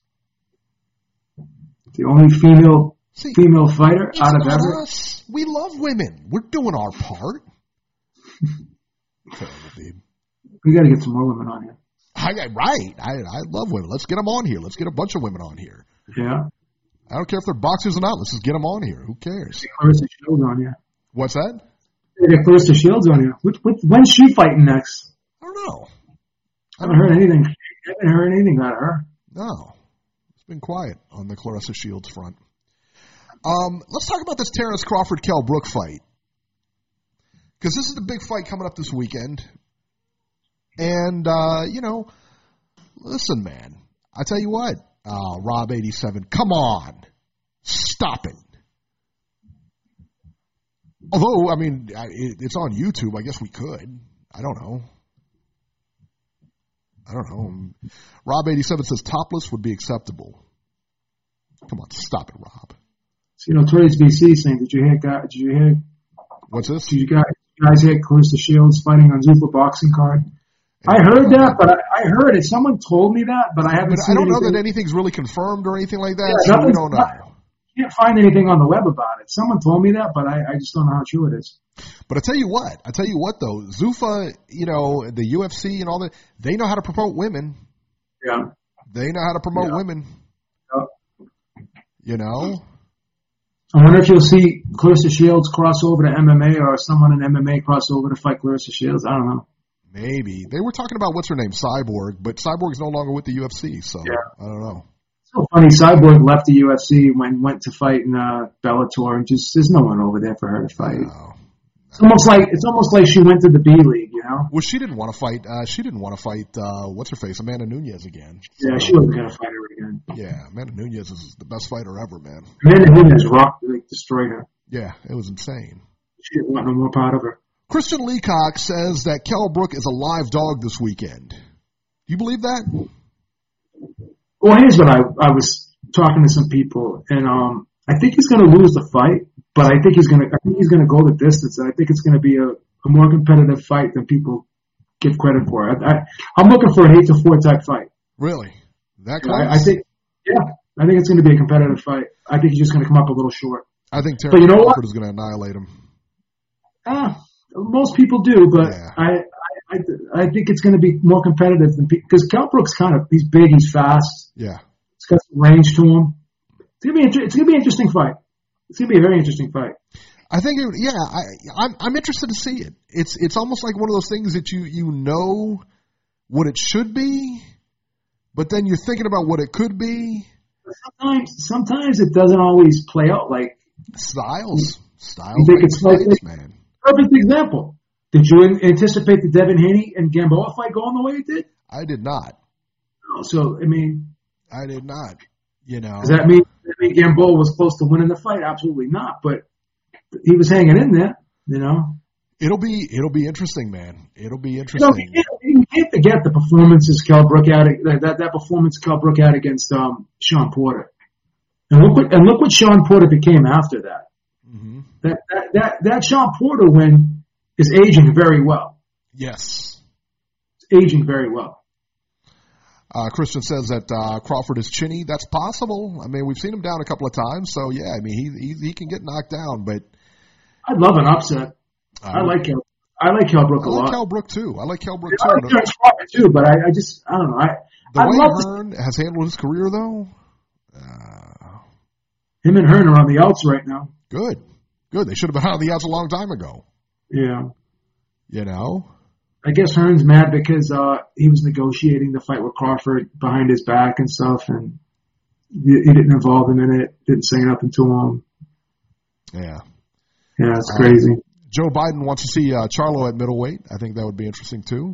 Speaker 4: The only female
Speaker 3: See,
Speaker 4: female fighter
Speaker 3: it's
Speaker 4: out of
Speaker 3: not
Speaker 4: Everett.
Speaker 3: Us. We love women. We're doing our part. Terrible, dude.
Speaker 4: We got to get some more women on here.
Speaker 3: I, I, right. I, I love women. Let's get them on here. Let's get a bunch of women on here.
Speaker 4: Yeah.
Speaker 3: I don't care if they're boxers or not. Let's just get them on here. Who cares?
Speaker 4: Clarissa Shields on here.
Speaker 3: What's that?
Speaker 4: Get Clarissa Shields on here. What, what, when's she fighting next?
Speaker 3: I don't know.
Speaker 4: I haven't heard anything. I haven't heard anything about her.
Speaker 3: No. It's been quiet on the Clarissa Shields front. Um, let's talk about this Terrence Crawford-Kell Brook fight. Because this is the big fight coming up this weekend. And, uh, you know, listen, man. I tell you what, uh, Rob eighty-seven, come on. Stop it. Although, I mean, it, it's on YouTube. I guess we could. I don't know. I don't know. Rob eighty-seven says topless would be acceptable. Come on, stop it, Rob.
Speaker 4: So, you know, Trades B C saying, did you hear, did you hear,
Speaker 3: what's this?
Speaker 4: Did you guys, guys hear Clarissa Shields fighting on Zuffa boxing card? I heard that, but I, I heard it. Someone told me that, but I haven't
Speaker 3: but
Speaker 4: seen
Speaker 3: I don't
Speaker 4: anything.
Speaker 3: know that anything's really confirmed or anything like that,
Speaker 4: Yeah,
Speaker 3: so we don't know.
Speaker 4: Not, can't find anything on the web about it. Someone told me that, but I, I just don't know how true it is.
Speaker 3: But I tell you what, I tell you what though, Zuffa, you know, the U F C and all that, they know how to promote women.
Speaker 4: Yeah.
Speaker 3: They know how to promote
Speaker 4: yeah.
Speaker 3: women.
Speaker 4: Yeah.
Speaker 3: You know?
Speaker 4: I wonder if you'll see Clarissa Shields cross over to M M A or someone in M M A cross over to fight Clarissa Shields. I don't know.
Speaker 3: Maybe. They were talking about what's her name, Cyborg, but Cyborg's no longer with the U F C, so yeah. I don't know.
Speaker 4: So funny, Cyborg left the U F C when went to fight in uh, Bellator, and just there's no one over there for her to fight.
Speaker 3: No.
Speaker 4: It's almost like it's almost like she went to the B League, you know.
Speaker 3: Well, she didn't want to fight. Uh, she didn't want to fight. Uh, what's her face, Amanda Nunes again.
Speaker 4: So, yeah, she wasn't gonna fight her again.
Speaker 3: Yeah, Amanda Nunes is the best fighter ever, man.
Speaker 4: Amanda Nunes rocked, like destroyed her.
Speaker 3: Yeah, it was insane.
Speaker 4: She didn't want no more part of her.
Speaker 3: Christian Leacock says that Kell Brook is a live dog this weekend. Do you believe that?
Speaker 4: Well, here's what I I was talking to some people, and um, I think he's going to lose the fight, but I think he's going to I think he's going to go the distance, and I think it's going to be a, a more competitive fight than people give credit for. I, I I'm looking for an eight to four type fight.
Speaker 3: Really? That
Speaker 4: close?
Speaker 3: close?
Speaker 4: I, I think, yeah, I think it's going to be a competitive fight. I think he's just going to come up a little short.
Speaker 3: I think Terrence
Speaker 4: but you know
Speaker 3: Crawford
Speaker 4: what?
Speaker 3: is going to annihilate him.
Speaker 4: Ah, most people do, but
Speaker 3: yeah.
Speaker 4: I, I, I, I think it's going to be more competitive than because Kell Brook's kind of he's big, he's fast.
Speaker 3: Yeah,
Speaker 4: he's got some range to him. It's gonna be it's gonna be an interesting fight. It's gonna be a very interesting fight.
Speaker 3: I think, it, yeah, I, I'm I'm interested to see it. It's it's almost like one of those things that you you know what it should be, but then you're thinking about what it could be.
Speaker 4: Sometimes sometimes it doesn't always play out like
Speaker 3: styles. Styles,
Speaker 4: you think it's like
Speaker 3: fights, man.
Speaker 4: Perfect example. Did you anticipate the Devin Haney and Gamboa fight going the way it did?
Speaker 3: I did not.
Speaker 4: So I mean,
Speaker 3: I did not. You know,
Speaker 4: does that mean, does that mean Gamboa was close to winning the fight? Absolutely not. But he was hanging in there. You know,
Speaker 3: it'll be it'll be interesting, man. It'll be interesting.
Speaker 4: You, know, you, can't, you can't forget the performances Kell Brook had that that performance Kell Brook had against um, Sean Porter, and look what and look what Sean Porter became after that.
Speaker 3: Mm-hmm.
Speaker 4: That, that that that Sean Porter win is aging very well.
Speaker 3: Yes,
Speaker 4: it's aging very well.
Speaker 3: Uh, Christian says that uh, Crawford is chinny. That's possible. I mean, we've seen him down a couple of times, so yeah. I mean, he he, he can get knocked down, but
Speaker 4: I'd love an upset. Um, I like Kell. I like Kell Brook a
Speaker 3: I like
Speaker 4: lot.
Speaker 3: Kell Brook too. I like Kell Brook
Speaker 4: I
Speaker 3: too.
Speaker 4: like Terrence Crawford too, but I, I just I don't know. I
Speaker 3: the
Speaker 4: I
Speaker 3: way
Speaker 4: love
Speaker 3: Hearn has handled his career, though. Uh,
Speaker 4: him and Hearn are on the outs right now.
Speaker 3: Good, good. They should have been on the outs a long time ago.
Speaker 4: Yeah.
Speaker 3: You know.
Speaker 4: I guess Hearn's mad because uh, he was negotiating the fight with Crawford behind his back and stuff, and he, he didn't involve him in it. Didn't say nothing to him.
Speaker 3: Yeah.
Speaker 4: Yeah, it's crazy.
Speaker 3: Uh, Joe Biden wants to see uh, Charlo at middleweight. I think that would be interesting too.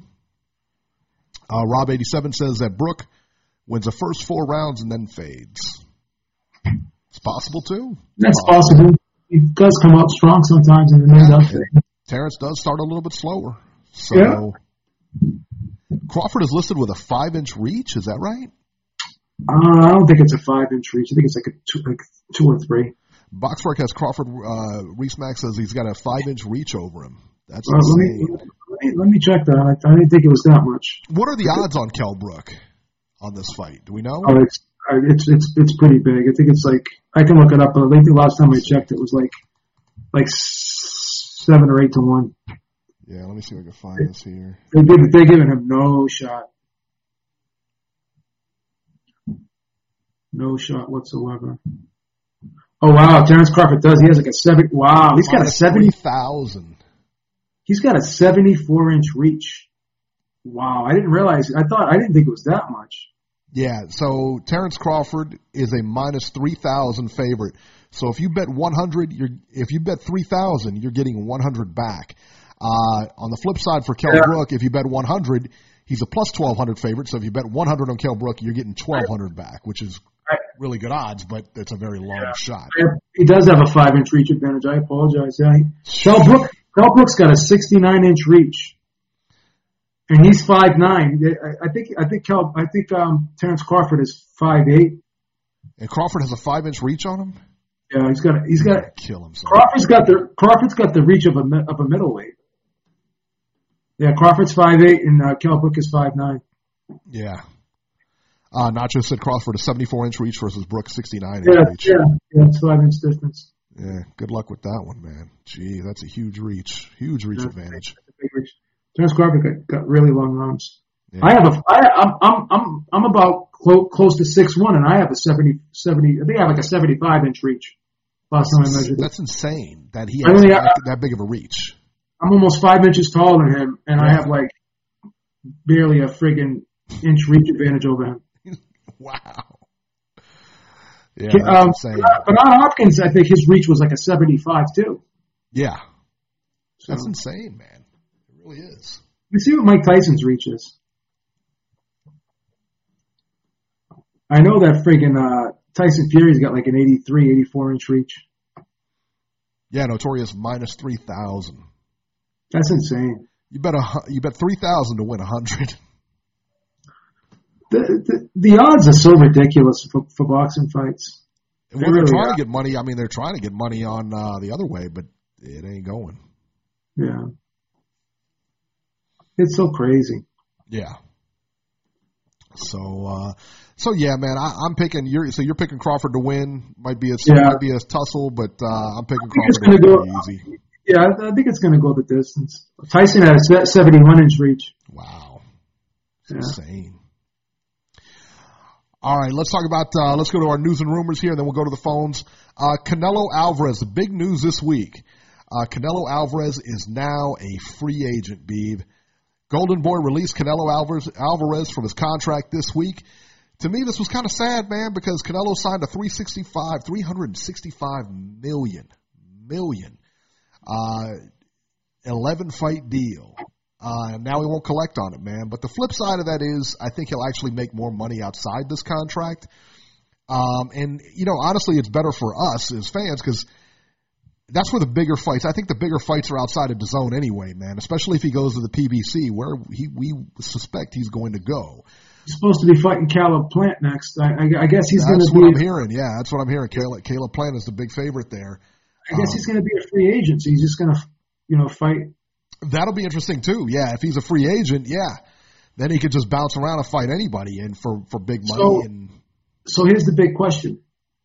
Speaker 3: Uh, Rob eighty-seven says that Brook wins the first four rounds and then fades. It's possible too.
Speaker 4: That's
Speaker 3: uh,
Speaker 4: possible. He does come up strong sometimes and then does fade.
Speaker 3: Terrence does start a little bit slower. So
Speaker 4: yeah.
Speaker 3: Crawford is listed with a five-inch reach. Is that right?
Speaker 4: Uh, I don't think it's a five-inch reach. I think it's like a two, like two or three.
Speaker 3: Boxwork has Crawford. Uh, Reese Mack says he's got a five-inch reach over him. That's
Speaker 4: uh, let, me, let, me, let me check that. I, I didn't think it was that much.
Speaker 3: What are the odds on Kell Brook on this fight? Do we know?
Speaker 4: Oh, it's it's it's it's pretty big. I think it's like I can look it up. But I think the last time I checked, it was like like seven or eight to one.
Speaker 3: Yeah, let me see if I can find this here.
Speaker 4: They give, they're giving him no shot. No shot whatsoever. Oh, wow. Terrence Crawford does. He has like a seven. Wow. He's got a seventy
Speaker 3: thousand.
Speaker 4: He's got a seventy-four inch reach. Wow. I didn't realize. I thought, I didn't think it was that much.
Speaker 3: Yeah. So Terrence Crawford is a minus three thousand favorite. So if you bet one hundred, you're, if you bet three thousand, you're getting one hundred back. Uh, on the flip side for Kell yeah. Brook, if you bet one hundred, he's a plus twelve hundred favorite. So if you bet one hundred on Kell Brook, you're getting twelve hundred back, which is really good odds, but it's a very long yeah. shot.
Speaker 4: He does have a five inch reach advantage. I apologize. Yeah. Kell Brook, Kell Brook's got a sixty-nine inch reach. and he's five nine. I, I think I think Cal, I think um, Terrence Crawford is five eight.
Speaker 3: And Crawford has a five inch reach on him.
Speaker 4: Yeah, he's got he's got
Speaker 3: kill himself.
Speaker 4: Crawford's got the Crawford's got the reach of a of a middleweight. Yeah, Crawford's five eight and uh, Kell Brook is five nine.
Speaker 3: Yeah. Uh, Nacho said Crawford a seventy-four inch reach versus Brook sixty-nine inch
Speaker 4: yeah,
Speaker 3: reach.
Speaker 4: Yeah, yeah, it's five inch distance.
Speaker 3: Yeah, good luck with that one, man. Gee, that's a huge reach, huge reach
Speaker 4: yeah,
Speaker 3: advantage.
Speaker 4: That's a big reach. Terrence Crawford got, got really long arms.
Speaker 3: Yeah.
Speaker 4: I have a, I, I'm, I'm, I'm, I'm about clo- close to six one, and I have a seventy, seventy. I think I have like a seventy-five inch reach. Last time I measured it.
Speaker 3: That's insane that he
Speaker 4: I
Speaker 3: has
Speaker 4: mean,
Speaker 3: that,
Speaker 4: I,
Speaker 3: that big of a reach.
Speaker 4: I'm almost five inches taller than him, and
Speaker 3: Yeah.
Speaker 4: I have like barely a friggin' inch reach advantage over him.
Speaker 3: Wow. Yeah, that's
Speaker 4: um,
Speaker 3: insane.
Speaker 4: Bernard Hopkins, I think his reach was like a seventy-five too.
Speaker 3: Yeah.
Speaker 4: So,
Speaker 3: That's insane, man. It really is.
Speaker 4: you see what Mike Tyson's reach is. I know that friggin' uh, Tyson Fury's got like an eighty-three, eighty-four inch reach.
Speaker 3: Yeah, Notorious minus three thousand.
Speaker 4: That's insane.
Speaker 3: You bet a hu- you bet three thousand to win a hundred.
Speaker 4: The, the the odds are so ridiculous for, for boxing fights.
Speaker 3: And
Speaker 4: They
Speaker 3: when they're
Speaker 4: really
Speaker 3: trying
Speaker 4: are.
Speaker 3: to get money, I mean, they're trying to get money on uh, the other way, but it ain't going.
Speaker 4: Yeah. It's so crazy.
Speaker 3: Yeah. So, uh, so yeah, man, I, I'm picking. You're, so you're picking Crawford to win. Might be a
Speaker 4: Yeah.
Speaker 3: might be a tussle, but uh, I'm picking
Speaker 4: I think it's
Speaker 3: Crawford to
Speaker 4: gonna
Speaker 3: win
Speaker 4: go-
Speaker 3: pretty easy.
Speaker 4: Yeah, I, I think it's going to go the distance. Tyson has a seventy-one inch reach.
Speaker 3: Wow, it's
Speaker 4: Yeah.
Speaker 3: insane. All right, let's talk about. Uh, let's go to our news and rumors here, and then we'll go to the phones. Uh, Canelo Alvarez, the big news this week. Uh, Canelo Alvarez is now a free agent. Beeb, Golden Boy released Canelo Alvarez, Alvarez from his contract this week. To me, this was kind of sad, man, because Canelo signed a three sixty-five, three hundred sixty-five million, million, uh, eleven fight deal. Uh, now he won't collect on it, man. But the flip side of that is I think he'll actually make more money outside this contract. Um, and, you know, honestly, it's better for us as fans because that's where the bigger fights, I think the bigger fights are outside of the zone anyway, man, especially if he goes to the P B C where he, we suspect he's going to go.
Speaker 4: He's supposed to be fighting Caleb Plant next. I, I, I guess he's going
Speaker 3: That's
Speaker 4: to
Speaker 3: what
Speaker 4: be.
Speaker 3: I'm hearing. Yeah, that's what I'm hearing. Caleb, Caleb Plant is the big favorite there.
Speaker 4: I guess
Speaker 3: Um,
Speaker 4: he's going to be a free agent, so he's just going to, you know, fight.
Speaker 3: That'll be interesting too. Yeah, if he's a free agent, yeah, then he could just bounce around and fight anybody and for, for big money.
Speaker 4: So-
Speaker 3: and
Speaker 4: So here's the big question: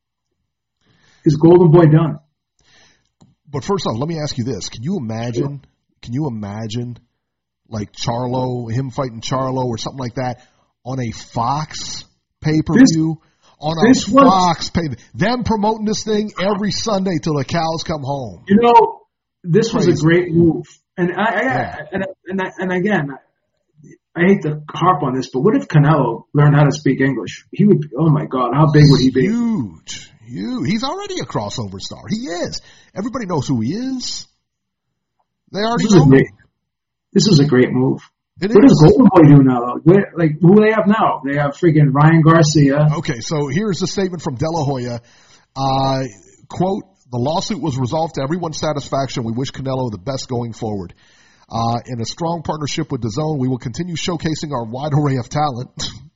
Speaker 4: is Golden Boy done?
Speaker 3: But first off, let me ask you this: Can you imagine? Can you imagine like Charlo, him fighting Charlo or something like that on a Fox pay per view? On a
Speaker 4: this was-
Speaker 3: Fox pay, them promoting this thing every Sunday till the cows come home.
Speaker 4: You know, this was a
Speaker 3: Crazy.
Speaker 4: great move, and I, I
Speaker 3: Yeah.
Speaker 4: and and I, and again, I hate to harp on this, but what if Canelo learned how to speak English? He would. Oh my God, how big would he be?
Speaker 3: Huge, huge. He's already a crossover star. He is. Everybody knows who he is. They already
Speaker 4: This was a
Speaker 3: know.
Speaker 4: great, this was a great move.
Speaker 3: It
Speaker 4: What
Speaker 3: is.
Speaker 4: does Golden Boy do now? Though? Where, like, who do they have now? They have freaking Ryan Garcia.
Speaker 3: Okay, so here's a statement from De La Hoya. Uh, quote, the lawsuit was resolved to everyone's satisfaction. We wish Canelo the best going forward. Uh, in a strong partnership with DAZN, we will continue showcasing our wide array of talent,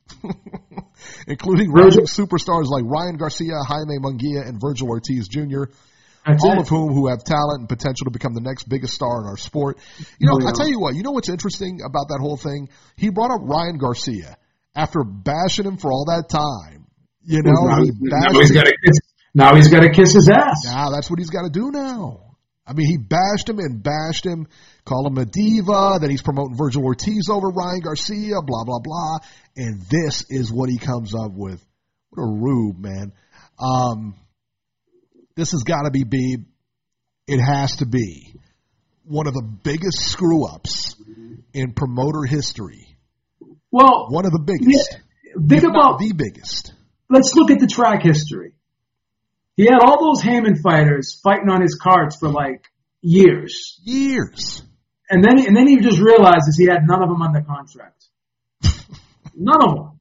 Speaker 3: including rising superstars like Ryan Garcia, Jaime Munguia, and Virgil Ortiz Junior,
Speaker 4: That's
Speaker 3: all
Speaker 4: it.
Speaker 3: of whom who have talent and potential to become the next biggest star in our sport. You know,
Speaker 4: Oh, yeah.
Speaker 3: I tell you what, you know what's interesting about that whole thing? He brought up Ryan Garcia after bashing him for all that time. You know,
Speaker 4: now,
Speaker 3: he
Speaker 4: now
Speaker 3: bashed
Speaker 4: he's
Speaker 3: him.
Speaker 4: got to kiss. Now he's got to kiss his ass.
Speaker 3: Now that's what he's got to do now. I mean, he bashed him and bashed him, called him a diva, then he's promoting Virgil Ortiz over Ryan Garcia, blah, blah, blah. And this is what he comes up with. What a rube, man. Um, this has got to be Beeb. It has to be one of the biggest screw-ups in promoter history.
Speaker 4: Well,
Speaker 3: One of the biggest.
Speaker 4: yeah, think
Speaker 3: if not
Speaker 4: about.
Speaker 3: the biggest.
Speaker 4: Let's look at the track history. He had all those Hammond fighters fighting on his cards for like years,
Speaker 3: Years.
Speaker 4: and then and then he just realizes he had none of them under contract. None of them.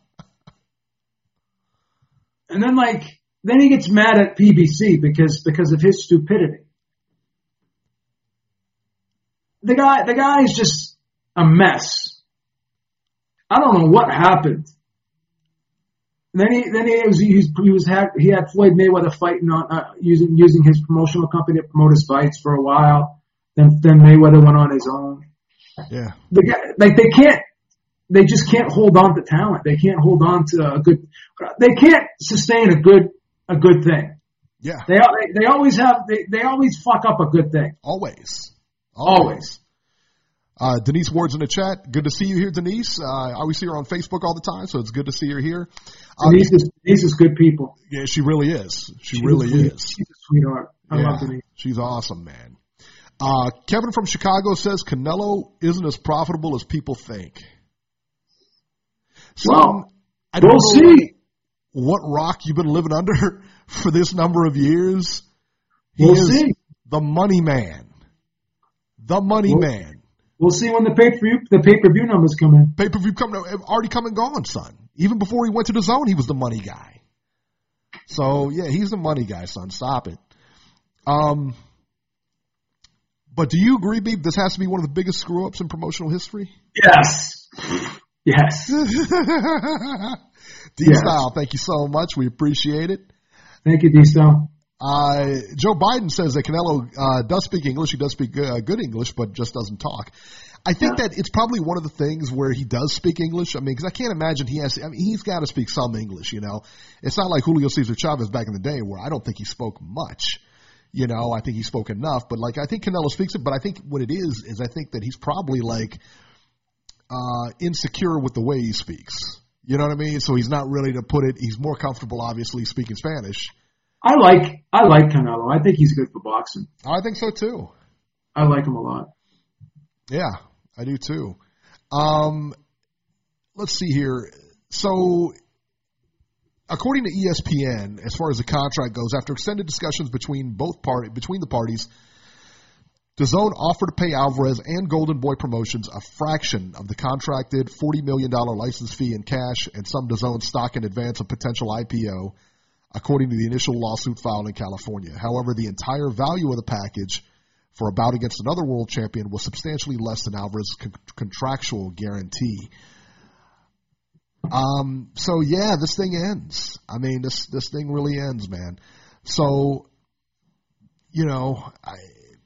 Speaker 4: And then like then he gets mad at P B C because because of his stupidity. The guy the guy is just a mess. I don't know what happened. And then he then he was he was, he was had he had Floyd Mayweather fighting on uh, using using his promotional company to promote his fights for a while. Then then Mayweather went on his own.
Speaker 3: Yeah.
Speaker 4: The guy, like they can't. They just can't hold on to talent. They can't hold on to a good. They can't sustain a good a good thing.
Speaker 3: Yeah.
Speaker 4: They they, they always have. They, they always fuck up a good thing.
Speaker 3: Always.
Speaker 4: Always.
Speaker 3: Always. Uh, Denise Ward's in the chat. Good to see you here, Denise. Uh, I always see her on Facebook all the time, so it's good to see her here. Uh,
Speaker 4: Denise is Denise is good people.
Speaker 3: Yeah, she really is. She
Speaker 4: She's
Speaker 3: really
Speaker 4: a,
Speaker 3: is.
Speaker 4: She's a sweetheart. I
Speaker 3: yeah,
Speaker 4: love Denise.
Speaker 3: She's awesome, man. Uh, Kevin from Chicago says Canelo isn't as profitable as people think. So
Speaker 4: Well,
Speaker 3: I don't
Speaker 4: we'll
Speaker 3: know
Speaker 4: see.
Speaker 3: what rock you've been living under for this number of years. He
Speaker 4: We'll
Speaker 3: is
Speaker 4: see.
Speaker 3: the money man. The money
Speaker 4: We'll-
Speaker 3: man.
Speaker 4: We'll see when the pay per view the pay per view numbers come in.
Speaker 3: Pay per view come already come and gone, son. Even before he went to the zone, he was the money guy. So yeah, he's the money guy, son. Stop it. Um, but do you agree, Beeb? This has to be one of the biggest screw ups in promotional history.
Speaker 4: Yes. Yes.
Speaker 3: D
Speaker 4: Yes.
Speaker 3: Style, thank you so much. We appreciate it.
Speaker 4: Thank you, D-Style.
Speaker 3: Uh, Joe Biden says that Canelo uh, does speak English. He does speak uh, good English, but just doesn't talk. I think
Speaker 4: Yeah.
Speaker 3: that it's probably one of the things where he does speak English. I mean, because I can't imagine he has. I mean, he's got to speak some English. You know, it's not like Julio Cesar Chavez back in the day where I don't think he spoke much. You know, I think he spoke enough, but like I think Canelo speaks it. But I think what it is is I think that he's probably like uh, insecure with the way he speaks. You know what I mean? So he's not really, to put it. He's more comfortable, obviously, speaking Spanish.
Speaker 4: I like I like Canelo. I think he's good for boxing.
Speaker 3: I think so too.
Speaker 4: I like him a lot.
Speaker 3: Yeah, I do too. Um, let's see here. So, according to E S P N, as far as the contract goes, after extended discussions between both party between the parties, DAZN offered to pay Alvarez and Golden Boy Promotions a fraction of the contracted forty million dollars license fee in cash and some DAZN stock in advance of potential I P O, according to the initial lawsuit filed in California. However, the entire value of the package for a bout against another world champion was substantially less than Alvarez's con- contractual guarantee. Um, so yeah, this thing ends. I mean, this, this thing really ends, man. So, you know, I,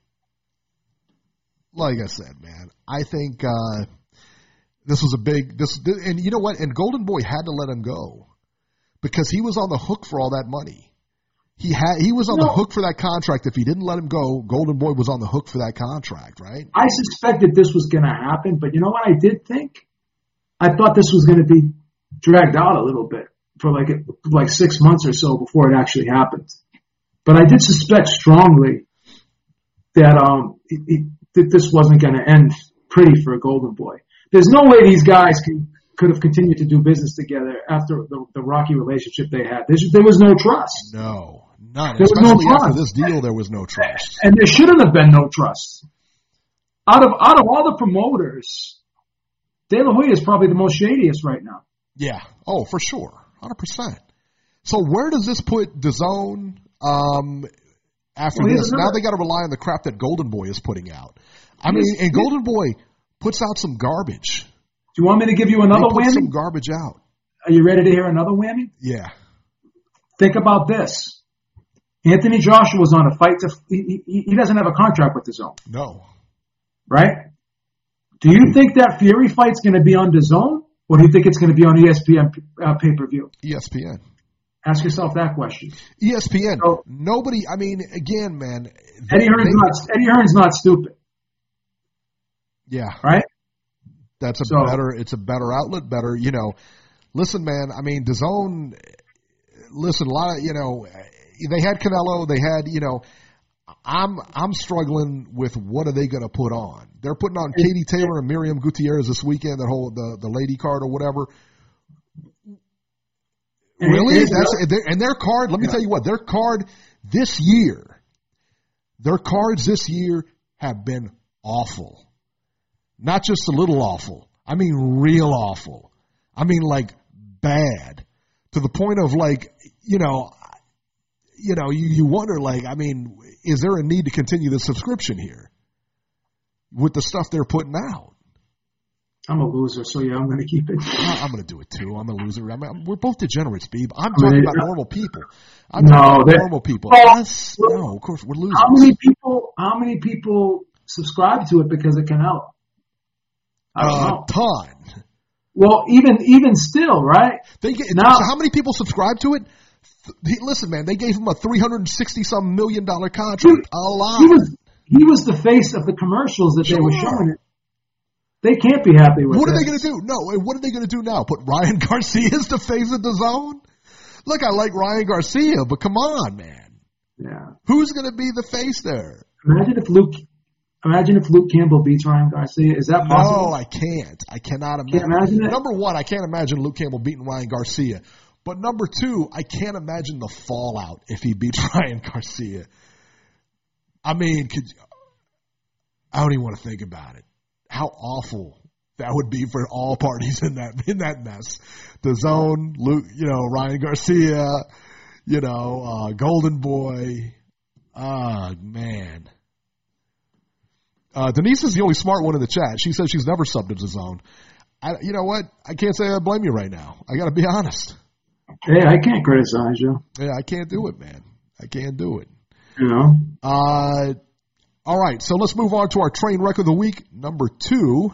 Speaker 3: like I said, man, I think, uh, this was a big, this, and you know what? And Golden Boy had to let him go because he was on the hook for all that money. He had, he was on
Speaker 4: No.
Speaker 3: the hook for that contract. If he didn't let him go, Golden Boy was on the hook for that contract, right?
Speaker 4: I suspected this was going to happen, but you know what I did think? I thought this was going to be dragged out a little bit for like like six months or so before it actually happened. But I did suspect strongly that um it, it, that this wasn't going to end pretty for Golden Boy. There's no way these guys can, could have continued to do business together after the, the rocky relationship they had. There's, there was no trust.
Speaker 3: No, none.
Speaker 4: There was no
Speaker 3: Especially after
Speaker 4: trust.
Speaker 3: this deal, there was no trust.
Speaker 4: And there shouldn't have been no trust. Out of out of all the promoters, De La Hoya is probably the most shadiest right now.
Speaker 3: Yeah. Oh, for sure. one hundred percent. So where does this put DAZN um, after
Speaker 4: Well, here's
Speaker 3: this? Now
Speaker 4: another-
Speaker 3: they got to rely on the crap that Golden Boy is putting out. I
Speaker 4: Here's-
Speaker 3: mean, and Golden Boy puts out some garbage.
Speaker 4: Do you want me to give you
Speaker 3: They
Speaker 4: another
Speaker 3: put
Speaker 4: whammy?
Speaker 3: some garbage out.
Speaker 4: Are you ready to hear another whammy?
Speaker 3: Yeah.
Speaker 4: Think about this. Anthony Joshua was on a fight to. He, he, he doesn't have a contract with DAZN,
Speaker 3: No.
Speaker 4: right? Do you think that Fury fight's going to be on DAZN, or do you think it's going to be on E S P N uh, pay per view?
Speaker 3: E S P N.
Speaker 4: Ask yourself that question.
Speaker 3: E S P N.
Speaker 4: So-
Speaker 3: Nobody, I mean, again, man. they-
Speaker 4: Eddie Hearn's
Speaker 3: they-
Speaker 4: not. Eddie Hearn's not stupid,
Speaker 3: Yeah.
Speaker 4: right?
Speaker 3: That's a
Speaker 4: So-
Speaker 3: better, it's a better outlet, better, you know. Listen, man, I mean, DAZN, listen, a lot of, you know, they had Canelo, they had, you know, I'm I'm struggling with what are they going to put on. They're putting on Katie Taylor and Miriam Gutierrez this weekend, that whole, the, the lady card or whatever.
Speaker 4: And
Speaker 3: Really?
Speaker 4: here's
Speaker 3: That's,
Speaker 4: another-
Speaker 3: and their- and their card, let me tell you what, their card this year, their cards this year have been awful. Not just a little awful. I mean, real awful. I mean, like, bad. To the point of, like, you know, you know, you, you wonder, like, I mean, is there a need to continue the subscription here with the stuff they're putting out?
Speaker 4: I'm a loser, so yeah, I'm going to keep it.
Speaker 3: I, I'm going to do it too. I'm a loser. I mean, we're both degenerates, Beeb. I'm
Speaker 4: I
Speaker 3: talking
Speaker 4: mean,
Speaker 3: about
Speaker 4: uh,
Speaker 3: normal people. I'm
Speaker 4: no,
Speaker 3: talking about
Speaker 4: that-
Speaker 3: normal people.
Speaker 4: well,
Speaker 3: Us, no, of course, we're losers.
Speaker 4: How many people? How many people subscribe to it because it can help? I don't
Speaker 3: A
Speaker 4: know.
Speaker 3: ton.
Speaker 4: Well, even even still, right?
Speaker 3: They get,
Speaker 4: Now-
Speaker 3: so how many people subscribe to it? He, listen, man, they gave him a three hundred sixty some million dollar contract. A lot.
Speaker 4: He was he was the face of the commercials that they were
Speaker 3: Sure.
Speaker 4: showing it. They can't be happy with
Speaker 3: What are
Speaker 4: that.
Speaker 3: they going to do? No, what are they going to do now? Put Ryan Garcia as the face of the zone? Look, I like Ryan Garcia, but come on, man.
Speaker 4: Yeah.
Speaker 3: Who's going to be the face there?
Speaker 4: Imagine if Luke. Imagine if Luke Campbell beats Ryan Garcia. Is that possible?
Speaker 3: No, I can't. I cannot imagine.
Speaker 4: Can't imagine it?
Speaker 3: Number one, I can't imagine Luke Campbell beating Ryan Garcia. But number two, I can't imagine the fallout if he beats Ryan Garcia. I mean, could I don't even want to think about it. How awful that would be for all parties in that in that mess. The zone, Luke, you know, Ryan Garcia, you know, uh, Golden Boy. Ah, man. Uh, Denise is the only smart one in the chat. She says she's never subbed to the zone. I, you know what? I can't say I blame you right now. I got to be honest.
Speaker 4: Hey, I can't criticize you.
Speaker 3: Yeah, I can't do it, man. I can't do it.
Speaker 4: You know.
Speaker 3: Uh, all right, so let's move on to our train wreck of the week, number two.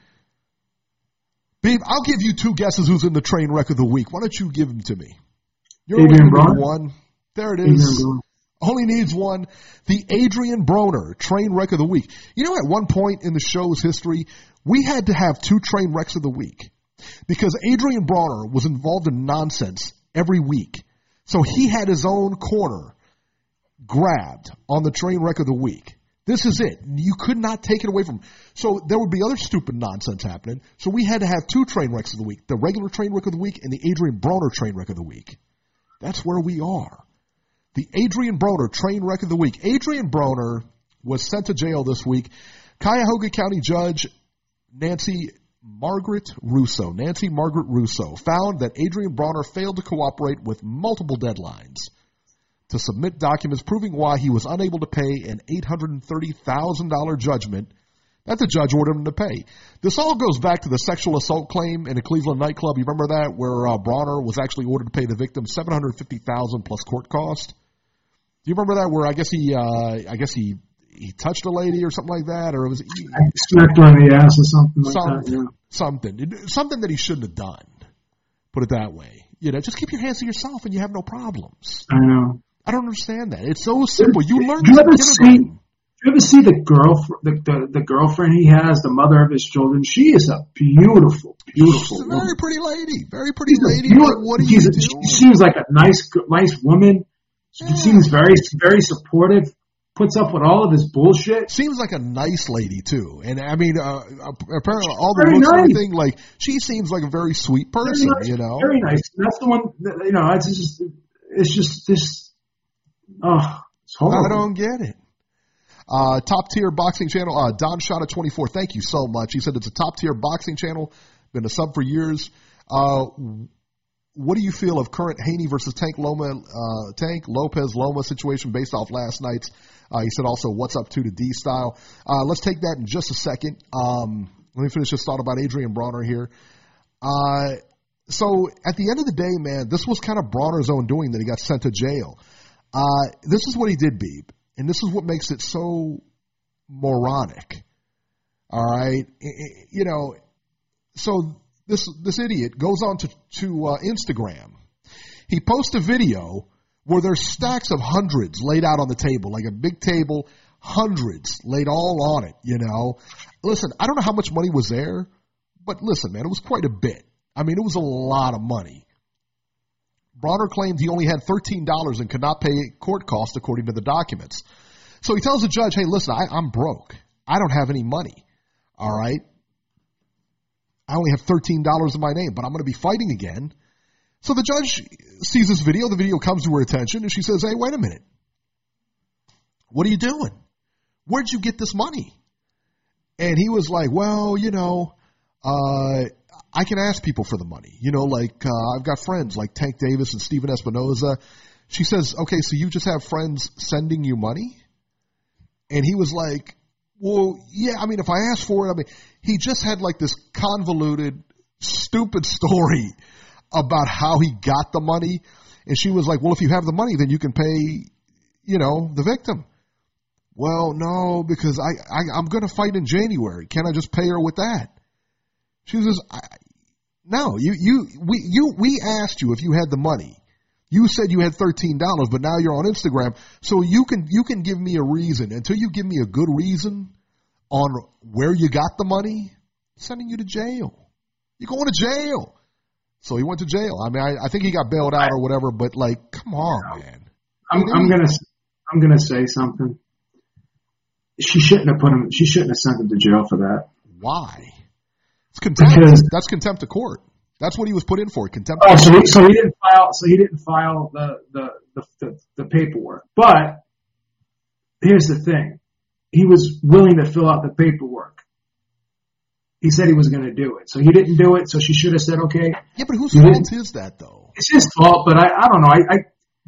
Speaker 3: Beeb, I'll give you two guesses who's in the train wreck of the week. Why don't you give them to me? You're only
Speaker 4: Adrian
Speaker 3: gonna do
Speaker 4: Broner.
Speaker 3: one. There it
Speaker 4: Adrian
Speaker 3: is.
Speaker 4: Broner.
Speaker 3: Only needs one. The Adrian Broner train wreck of the week. You know, at one point in the show's history, we had to have two train wrecks of the week because Adrian Broner was involved in nonsense every week. So he had his own corner grabbed on the train wreck of the week. This is it. You could not take it away from him. So there would be other stupid nonsense happening. So we had to have two train wrecks of the week, the regular train wreck of the week and the Adrian Broner train wreck of the week. That's where we are. The Adrian Broner train wreck of the week. Adrian Broner was sent to jail this week. Cuyahoga County Judge Nancy Margaret Russo, Nancy Margaret Russo, found that Adrian Broner failed to cooperate with multiple deadlines to submit documents proving why he was unable to pay an eight hundred thirty thousand dollars judgment that the judge ordered him to pay. This all goes back to the sexual assault claim in a Cleveland nightclub. You remember that, where uh, Broner was actually ordered to pay the victim seven hundred fifty thousand dollars plus court cost? Do you remember that, where I guess he, uh, I guess he, he touched a lady or something like that, or it was he,
Speaker 4: I smacked her in the ass or something like
Speaker 3: something,
Speaker 4: that. Yeah.
Speaker 3: something, something that he shouldn't have done. Put it that way. You know, just keep your hands to yourself and you have no problems.
Speaker 4: I know.
Speaker 3: I don't understand that. It's so simple. You learn
Speaker 4: Do you
Speaker 3: this
Speaker 4: ever
Speaker 3: in
Speaker 4: see?
Speaker 3: kindergarten.
Speaker 4: Do you ever see the girl, the, the the girlfriend he has, the mother of his children? She is a beautiful, beautiful
Speaker 3: She's a
Speaker 4: woman.
Speaker 3: very pretty lady. Very pretty
Speaker 4: She's a
Speaker 3: lady.
Speaker 4: beautiful-
Speaker 3: But what are
Speaker 4: she's
Speaker 3: you
Speaker 4: a-
Speaker 3: doing?
Speaker 4: She seems like a nice, nice woman. She
Speaker 3: Yeah.
Speaker 4: seems very, very supportive. Puts up with all of his bullshit.
Speaker 3: Seems like a nice lady too, and I mean, uh, apparently all the
Speaker 4: Very
Speaker 3: looks and
Speaker 4: nice.
Speaker 3: everything. Like she seems like a very sweet
Speaker 4: Very
Speaker 3: person,
Speaker 4: nice,
Speaker 3: you know.
Speaker 4: very nice. And that's the one. That, you know, it's just, it's just this. Oh, it's horrible.
Speaker 3: I don't get it. Uh, top tier boxing channel, uh, Don Shot at twenty-four. Thank you so much. He said it's a top tier boxing channel. Been a sub for years. Uh, what do you feel of current Haney versus Tank Loma, uh, Tank Lopez Loma situation based off last night's? Uh, he said also, what's up to the D style? Uh, let's take that in just a second. Um, let me finish this thought about Adrian Broner here. Uh, so at the end of the day, man, this was kind of Bronner's own doing that he got sent to jail. Uh, this is what he did, Beeb, and this is what makes it so moronic. All right, I- I- you know, so this this idiot goes on to to uh, Instagram. He posts a video where there's stacks of hundreds laid out on the table, like a big table, hundreds laid all on it. You know, listen, I don't know how much money was there, but listen, man, it was quite a bit. I mean, it was a lot of money. Broner claimed he only had thirteen dollars and could not pay court costs according to the documents. So he tells the judge, hey, listen, I, I'm broke. I don't have any money. All right. I only have thirteen dollars in my name, but I'm going to be fighting again. So the judge sees this video. The video comes to her attention, and she says, hey, wait a minute. What are you doing? Where'd you get this money? And he was like, well, you know, uh, I can ask people for the money. You know, like uh, I've got friends like Tank Davis and Steven Espinoza. She says, okay, so you just have friends sending you money? And he was like, well, yeah, I mean, if I ask for it, I mean, he just had like this convoluted, stupid story about how he got the money. And she was like, well, if you have the money, then you can pay, you know, the victim. Well, no, because I, I, I'm going to fight in January. Can't I just pay her with that? She says, I, no, you, you, we, you, we asked you if you had the money. You said you had thirteen dollars, but now you're on Instagram. So you can, you can give me a reason. Until you give me a good reason on where you got the money, I'm sending you to jail. You're going to jail. So he went to jail. I mean, I, I think he got bailed out or whatever, but like, come on, man.
Speaker 4: I'm, I'm gonna, I'm gonna say something. She shouldn't have put him. She shouldn't have sent him to jail for that.
Speaker 3: Why? It's contempt.
Speaker 4: Because,
Speaker 3: That's contempt of court. That's what he was put in for. Contempt.
Speaker 4: Oh,
Speaker 3: of
Speaker 4: so
Speaker 3: court.
Speaker 4: he, so he didn't file. So he didn't file the the, the the the paperwork. But here's the thing: he was willing to fill out the paperwork. He said he was going to do it, so he didn't do it. So she should have said, "Okay."
Speaker 3: Yeah, but whose fault is that, though?
Speaker 4: It's his fault, but I, I don't know. I,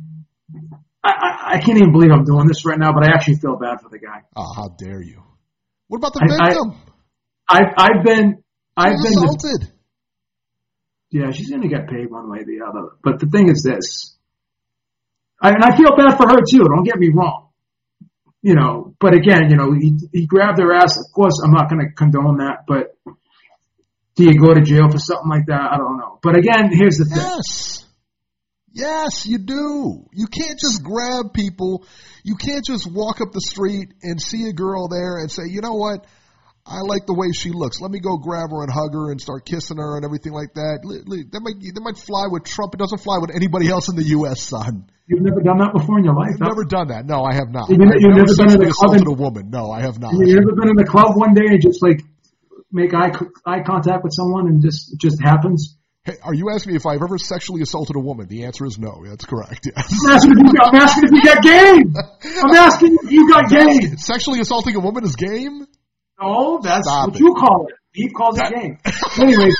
Speaker 4: I I I can't even believe I'm doing this right now, but I actually feel bad for the guy.
Speaker 3: Oh, how dare you? What about the
Speaker 4: I,
Speaker 3: victim?
Speaker 4: I, I've I've been I've
Speaker 3: She's
Speaker 4: been
Speaker 3: assaulted.
Speaker 4: The, yeah, she's going to get paid one way or the other. But the thing is this, I, and I feel bad for her too. Don't get me wrong. You know, but again, you know, he, he grabbed her ass. Of course, I'm not going to condone that, but do you go to jail for something like that? I don't know. But again, here's the thing.
Speaker 3: Yes. Yes, you do. You can't just grab people. You can't just walk up the street and see a girl there and say, you know what? I like the way she looks. Let me go grab her and hug her and start kissing her and everything like that. That might, that might fly with Trump. It doesn't fly with anybody else in the U S, son.
Speaker 4: You've never done that before in your life?
Speaker 3: I've never done that. No, I have not.
Speaker 4: You've,
Speaker 3: I've
Speaker 4: you've
Speaker 3: never,
Speaker 4: never been in the club
Speaker 3: assaulted
Speaker 4: and,
Speaker 3: a woman. No, I have not.
Speaker 4: You've never been in the club one day and just like make eye eye contact with someone and just it just happens?
Speaker 3: Hey, are you asking me if I've ever sexually assaulted a woman? The answer is no. That's correct. Yes.
Speaker 4: I'm asking if you got, I'm asking if you got game. I'm asking if you got game.
Speaker 3: Sexually assaulting a woman is game?
Speaker 4: No, that's
Speaker 3: Stop
Speaker 4: what
Speaker 3: it.
Speaker 4: you call it. He calls
Speaker 3: That-
Speaker 4: it game. Anyway.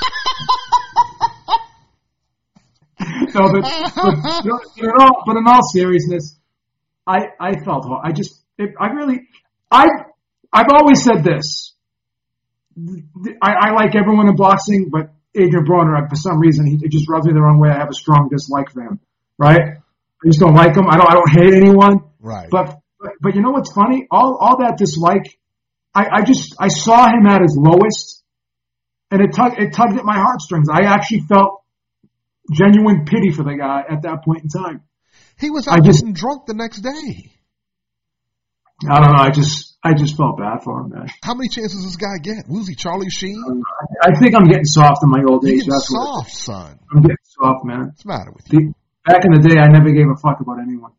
Speaker 4: No, but, but, but, in all, but in all seriousness, I, I felt, I just, it, I really, I, I've always said this. I, I like everyone in boxing, but Adrian Broner, for some reason, he, he just rubs me the wrong way. I have a strong dislike for him, right? I just don't like him. I don't, I don't hate anyone.
Speaker 3: Right.
Speaker 4: But, but, but you know what's funny? All, all that dislike, I, I just, I saw him at his lowest and it tugged, it tugged at my heartstrings. I actually felt genuine pity for the guy at that point in time.
Speaker 3: He was
Speaker 4: I
Speaker 3: out
Speaker 4: just-
Speaker 3: getting drunk the next day.
Speaker 4: I don't know. I just, I just felt bad for him, man.
Speaker 3: How many chances does this guy get? Who's he, Charlie Sheen?
Speaker 4: I think I'm getting soft in my old
Speaker 3: You're
Speaker 4: age.
Speaker 3: getting
Speaker 4: That's what it
Speaker 3: soft,
Speaker 4: is.
Speaker 3: son.
Speaker 4: I'm getting soft, man.
Speaker 3: What's the matter with you?
Speaker 4: The, back in the day, I never gave a fuck about anyone.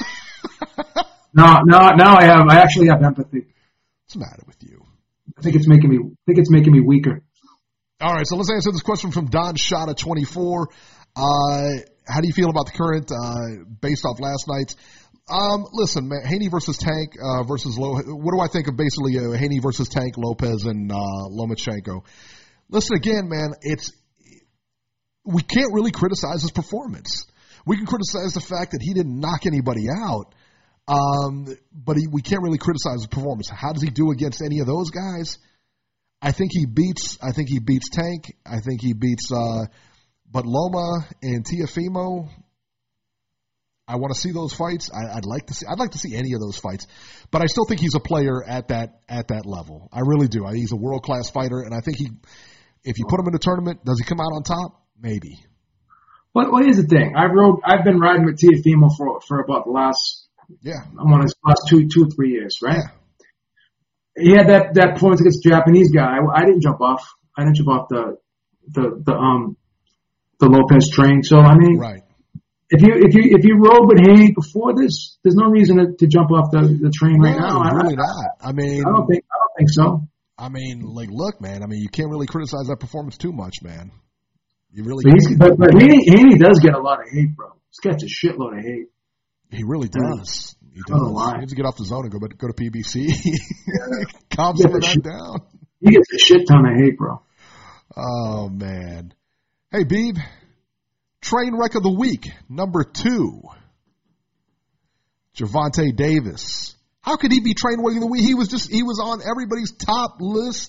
Speaker 4: now, now, now I have. I actually have empathy.
Speaker 3: What's the matter with you?
Speaker 4: I think it's making me. I think it's making me weaker.
Speaker 3: All right, so let's answer this question from Don Shada twenty-four. Uh, how do you feel about the current, uh, based off last night's? Um, listen, man, Haney versus Tank uh, versus Lo. What do I think of basically uh, Haney versus Tank, Lopez, and uh, Lomachenko? Listen again, man. It's we can't really criticize his performance. We can criticize the fact that he didn't knock anybody out, um, but he, we can't really criticize his performance. How does he do against any of those guys? I think he beats. I think he beats Tank. I think he beats. Uh, but Loma and Teofimo. I want to see those fights. I, I'd like to see. I'd like to see any of those fights, but I still think he's a player at that at that level. I really do. I think he's a world class fighter, and I think he, if you put him in a tournament, does he come out on top? Maybe.
Speaker 4: Well, well here's the thing. I rode. I've been riding with Teofimo for for about the last.
Speaker 3: Yeah.
Speaker 4: I want to last two two or three years, right?
Speaker 3: Yeah.
Speaker 4: He had that that performance against the Japanese guy. I, I didn't jump off. I didn't jump off the the the um the Lopez train. So I mean.
Speaker 3: Right.
Speaker 4: If you if you if you rode with Haney before this, there's no reason to, to jump off the, the train right
Speaker 3: no,
Speaker 4: now.
Speaker 3: really
Speaker 4: I,
Speaker 3: not. I mean,
Speaker 4: I don't think I don't think so.
Speaker 3: I mean, like, look, man. I mean, you can't really criticize that performance too much, man. You really
Speaker 4: But, he's,
Speaker 3: can't.
Speaker 4: but, but Haney, Haney does get a lot of hate, bro. He gets a shitload of hate.
Speaker 3: He really does. He
Speaker 4: I don't know
Speaker 3: does.
Speaker 4: why.
Speaker 3: He needs to get off the zone and go go to P B C.
Speaker 4: Yeah.
Speaker 3: Calm
Speaker 4: Yeah,
Speaker 3: some of
Speaker 4: shit.
Speaker 3: that down.
Speaker 4: He gets a shit ton of hate, bro.
Speaker 3: Oh man. Hey, Beeb. Train wreck of the week, number two. Gervonta Davis. How could he be train wreck of the week? He was just he was on everybody's top list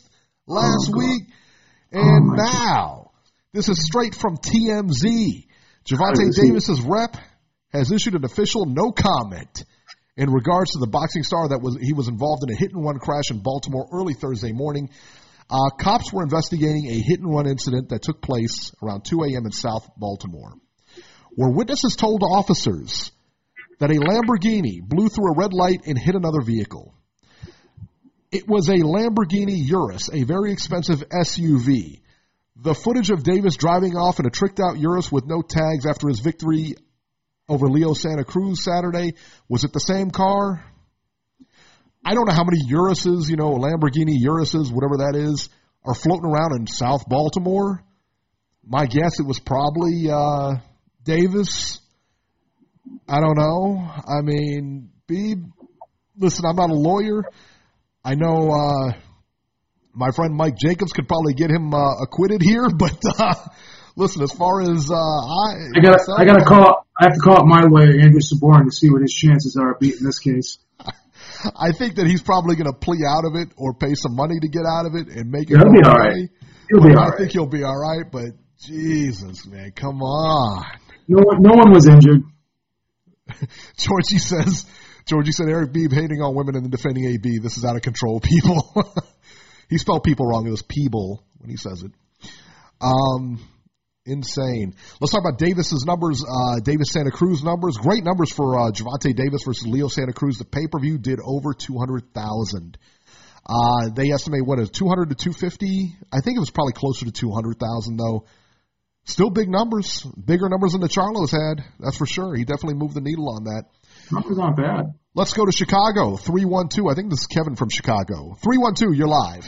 Speaker 3: last
Speaker 4: oh,
Speaker 3: week. And
Speaker 4: oh,
Speaker 3: now, this is straight from T M Z. Gervonta Davis's rep has issued an official no comment in regards to the boxing star that was he was involved in a hit-and-run crash in Baltimore early Thursday morning. Uh, cops were investigating a hit-and-run incident that took place around two a.m. in South Baltimore, where witnesses told officers that a Lamborghini blew through a red light and hit another vehicle. It was a Lamborghini Urus, a very expensive S U V. The footage of Davis driving off in a tricked-out Urus with no tags after his victory over Leo Santa Cruz Saturday, was it the same car? I don't know how many Uruses, you know, Lamborghini Uruses, whatever that is, are floating around in South Baltimore. My guess it was probably uh, Davis. I don't know. I mean, Beeb, listen, I'm not a lawyer. I know uh, my friend Mike Jacobs could probably get him uh, acquitted here, but uh, listen, as far as uh, I,
Speaker 4: I got, I got to call. I have to call up my lawyer, Andrew Saborn, to see what his chances are of beating this case.
Speaker 3: I think that he's probably going to plea out of it or pay some money to get out of it and make it.
Speaker 4: Yeah, he'll be all right. He'll be all
Speaker 3: I
Speaker 4: right.
Speaker 3: think he'll be all right, but Jesus, man, come on.
Speaker 4: No one, no one was injured.
Speaker 3: Georgie says, Georgie said, Eric Beeb hating on women and then defending A B. This is out of control, people. He spelled people wrong. It was people when he says it. Um, insane. Let's talk about Davis's numbers. Uh, Davis Santa Cruz numbers. Great numbers for uh, Gervonta Davis versus Leo Santa Cruz. The pay-per-view did over two hundred thousand. Uh, they estimate, what is two hundred to two fifty? I think it was probably closer to two hundred thousand, though. Still big numbers. Bigger numbers than the Charlos had. That's for sure. He definitely moved the needle on that.
Speaker 4: Numbers aren't bad.
Speaker 3: Let's go to Chicago. three one two. I think this is Kevin from Chicago. three one two, you're live.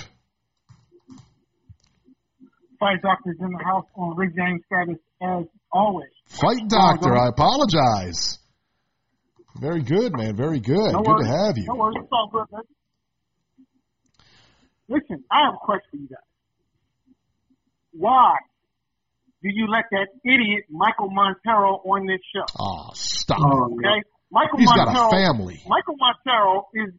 Speaker 5: Fight Doctor's in the house on Rick James status as always.
Speaker 3: Fight Doctor, I apologize. Very good, man. Very good.
Speaker 5: No
Speaker 3: good
Speaker 5: worries.
Speaker 3: to have you.
Speaker 5: No worries. It's all good, man. Listen, I have a question for you guys. Why do you let that idiot Michael Montero on this show?
Speaker 3: Oh, stop.
Speaker 4: Oh,
Speaker 5: Okay? Michael
Speaker 3: He's
Speaker 5: Montero,
Speaker 3: got a family.
Speaker 5: Michael Montero is,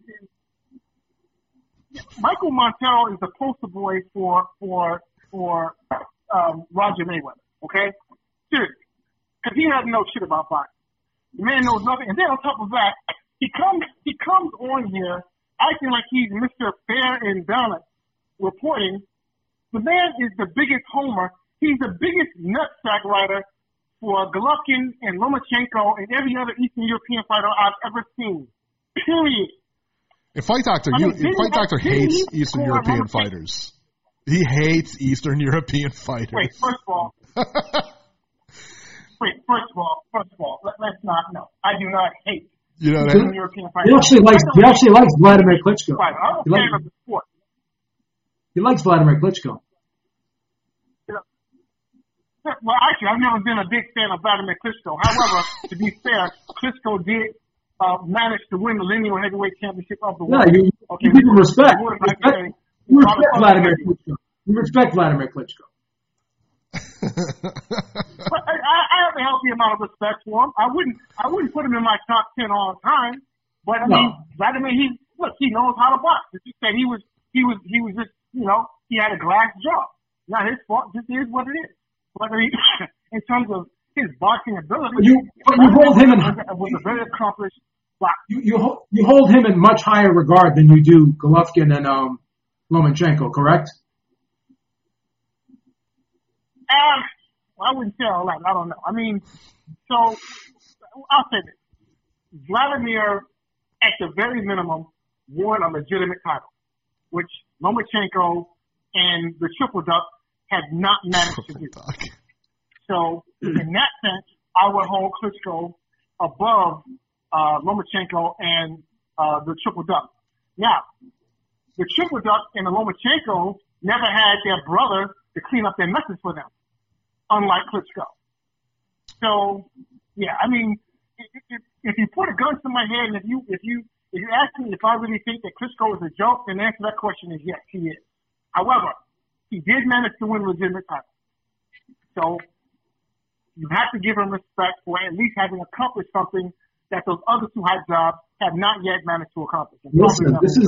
Speaker 5: is Michael Montero is the poster boy for for for um, Roger Mayweather. Okay, seriously, because he doesn't know shit about boxing. The man knows nothing, and then on top of that, he comes he comes on here acting like he's Mister Fair and Balanced, reporting. The man is the biggest homer. He's the biggest nutsack writer for Golovkin and Lomachenko and every other Eastern European fighter I've ever seen. Period.
Speaker 3: And Fight Doctor,
Speaker 5: I
Speaker 3: you,
Speaker 5: mean,
Speaker 3: Fight Doctor
Speaker 5: didn't
Speaker 3: hates
Speaker 5: he
Speaker 3: Eastern
Speaker 5: score
Speaker 3: European
Speaker 5: Lomachenko?
Speaker 3: fighters. He hates Eastern European fighters.
Speaker 5: Wait, first of all, wait, first of all, first of all, let, let's not, no, I do not hate
Speaker 3: You know what I
Speaker 5: Eastern
Speaker 3: mean?
Speaker 5: European
Speaker 4: He
Speaker 5: fighters.
Speaker 4: actually likes. He actually likes Vladimir Klitschko.
Speaker 5: Fighter. I'm a
Speaker 4: He
Speaker 5: fan
Speaker 4: likes,
Speaker 5: of the sport.
Speaker 4: he likes Vladimir Klitschko.
Speaker 5: You know, well, actually, I've never been a big fan of Vladimir Klitschko. However, to be fair, Klitschko did uh, manage to win the lineal heavyweight championship of the world.
Speaker 4: Yeah, you,
Speaker 5: Okay,
Speaker 4: you give him respect.
Speaker 5: I would have liked
Speaker 4: Respect-
Speaker 5: to say-
Speaker 4: You respect Vladimir Klitschko. You respect Vladimir Klitschko.
Speaker 5: But I, I have a healthy amount of respect for him. I wouldn't, I wouldn't put him in my top ten all time. But I
Speaker 4: No.
Speaker 5: mean, Vladimir, he look, he knows how to box. It's just that he was, he was, he was just, you know, he had a glass jaw. Not his fault. Just is what it is. But I mean, in terms of his boxing ability,
Speaker 4: But you- but you hold him in-
Speaker 5: was, a- was a very accomplished boxer.
Speaker 4: You you hold, you hold him in much higher regard than you do Golovkin and um, Lomachenko, correct?
Speaker 5: Uh, well, I wouldn't say all that. I don't know. I mean, so I'll say this: Vladimir, at the very minimum, won a legitimate title, which Lomachenko and the Triple Duck have not managed to do. So, in that sense, I would hold Klitschko above uh, Lomachenko and uh, the Triple Duck. Now, the Triple Duck and the Lomachenko never had their brother to clean up their messes for them, unlike Klitschko. So, yeah, I mean, if, if, if you put a gun to my head and if you if you if you ask me if I really think that Klitschko is a joke, then the answer to that question is yes, he is. However, he did manage to win a legitimate title. So you have to give him respect for at least having accomplished something that those other two high jobs have not yet managed to accomplish. And
Speaker 4: Listen,
Speaker 5: probably
Speaker 4: this
Speaker 5: never
Speaker 4: is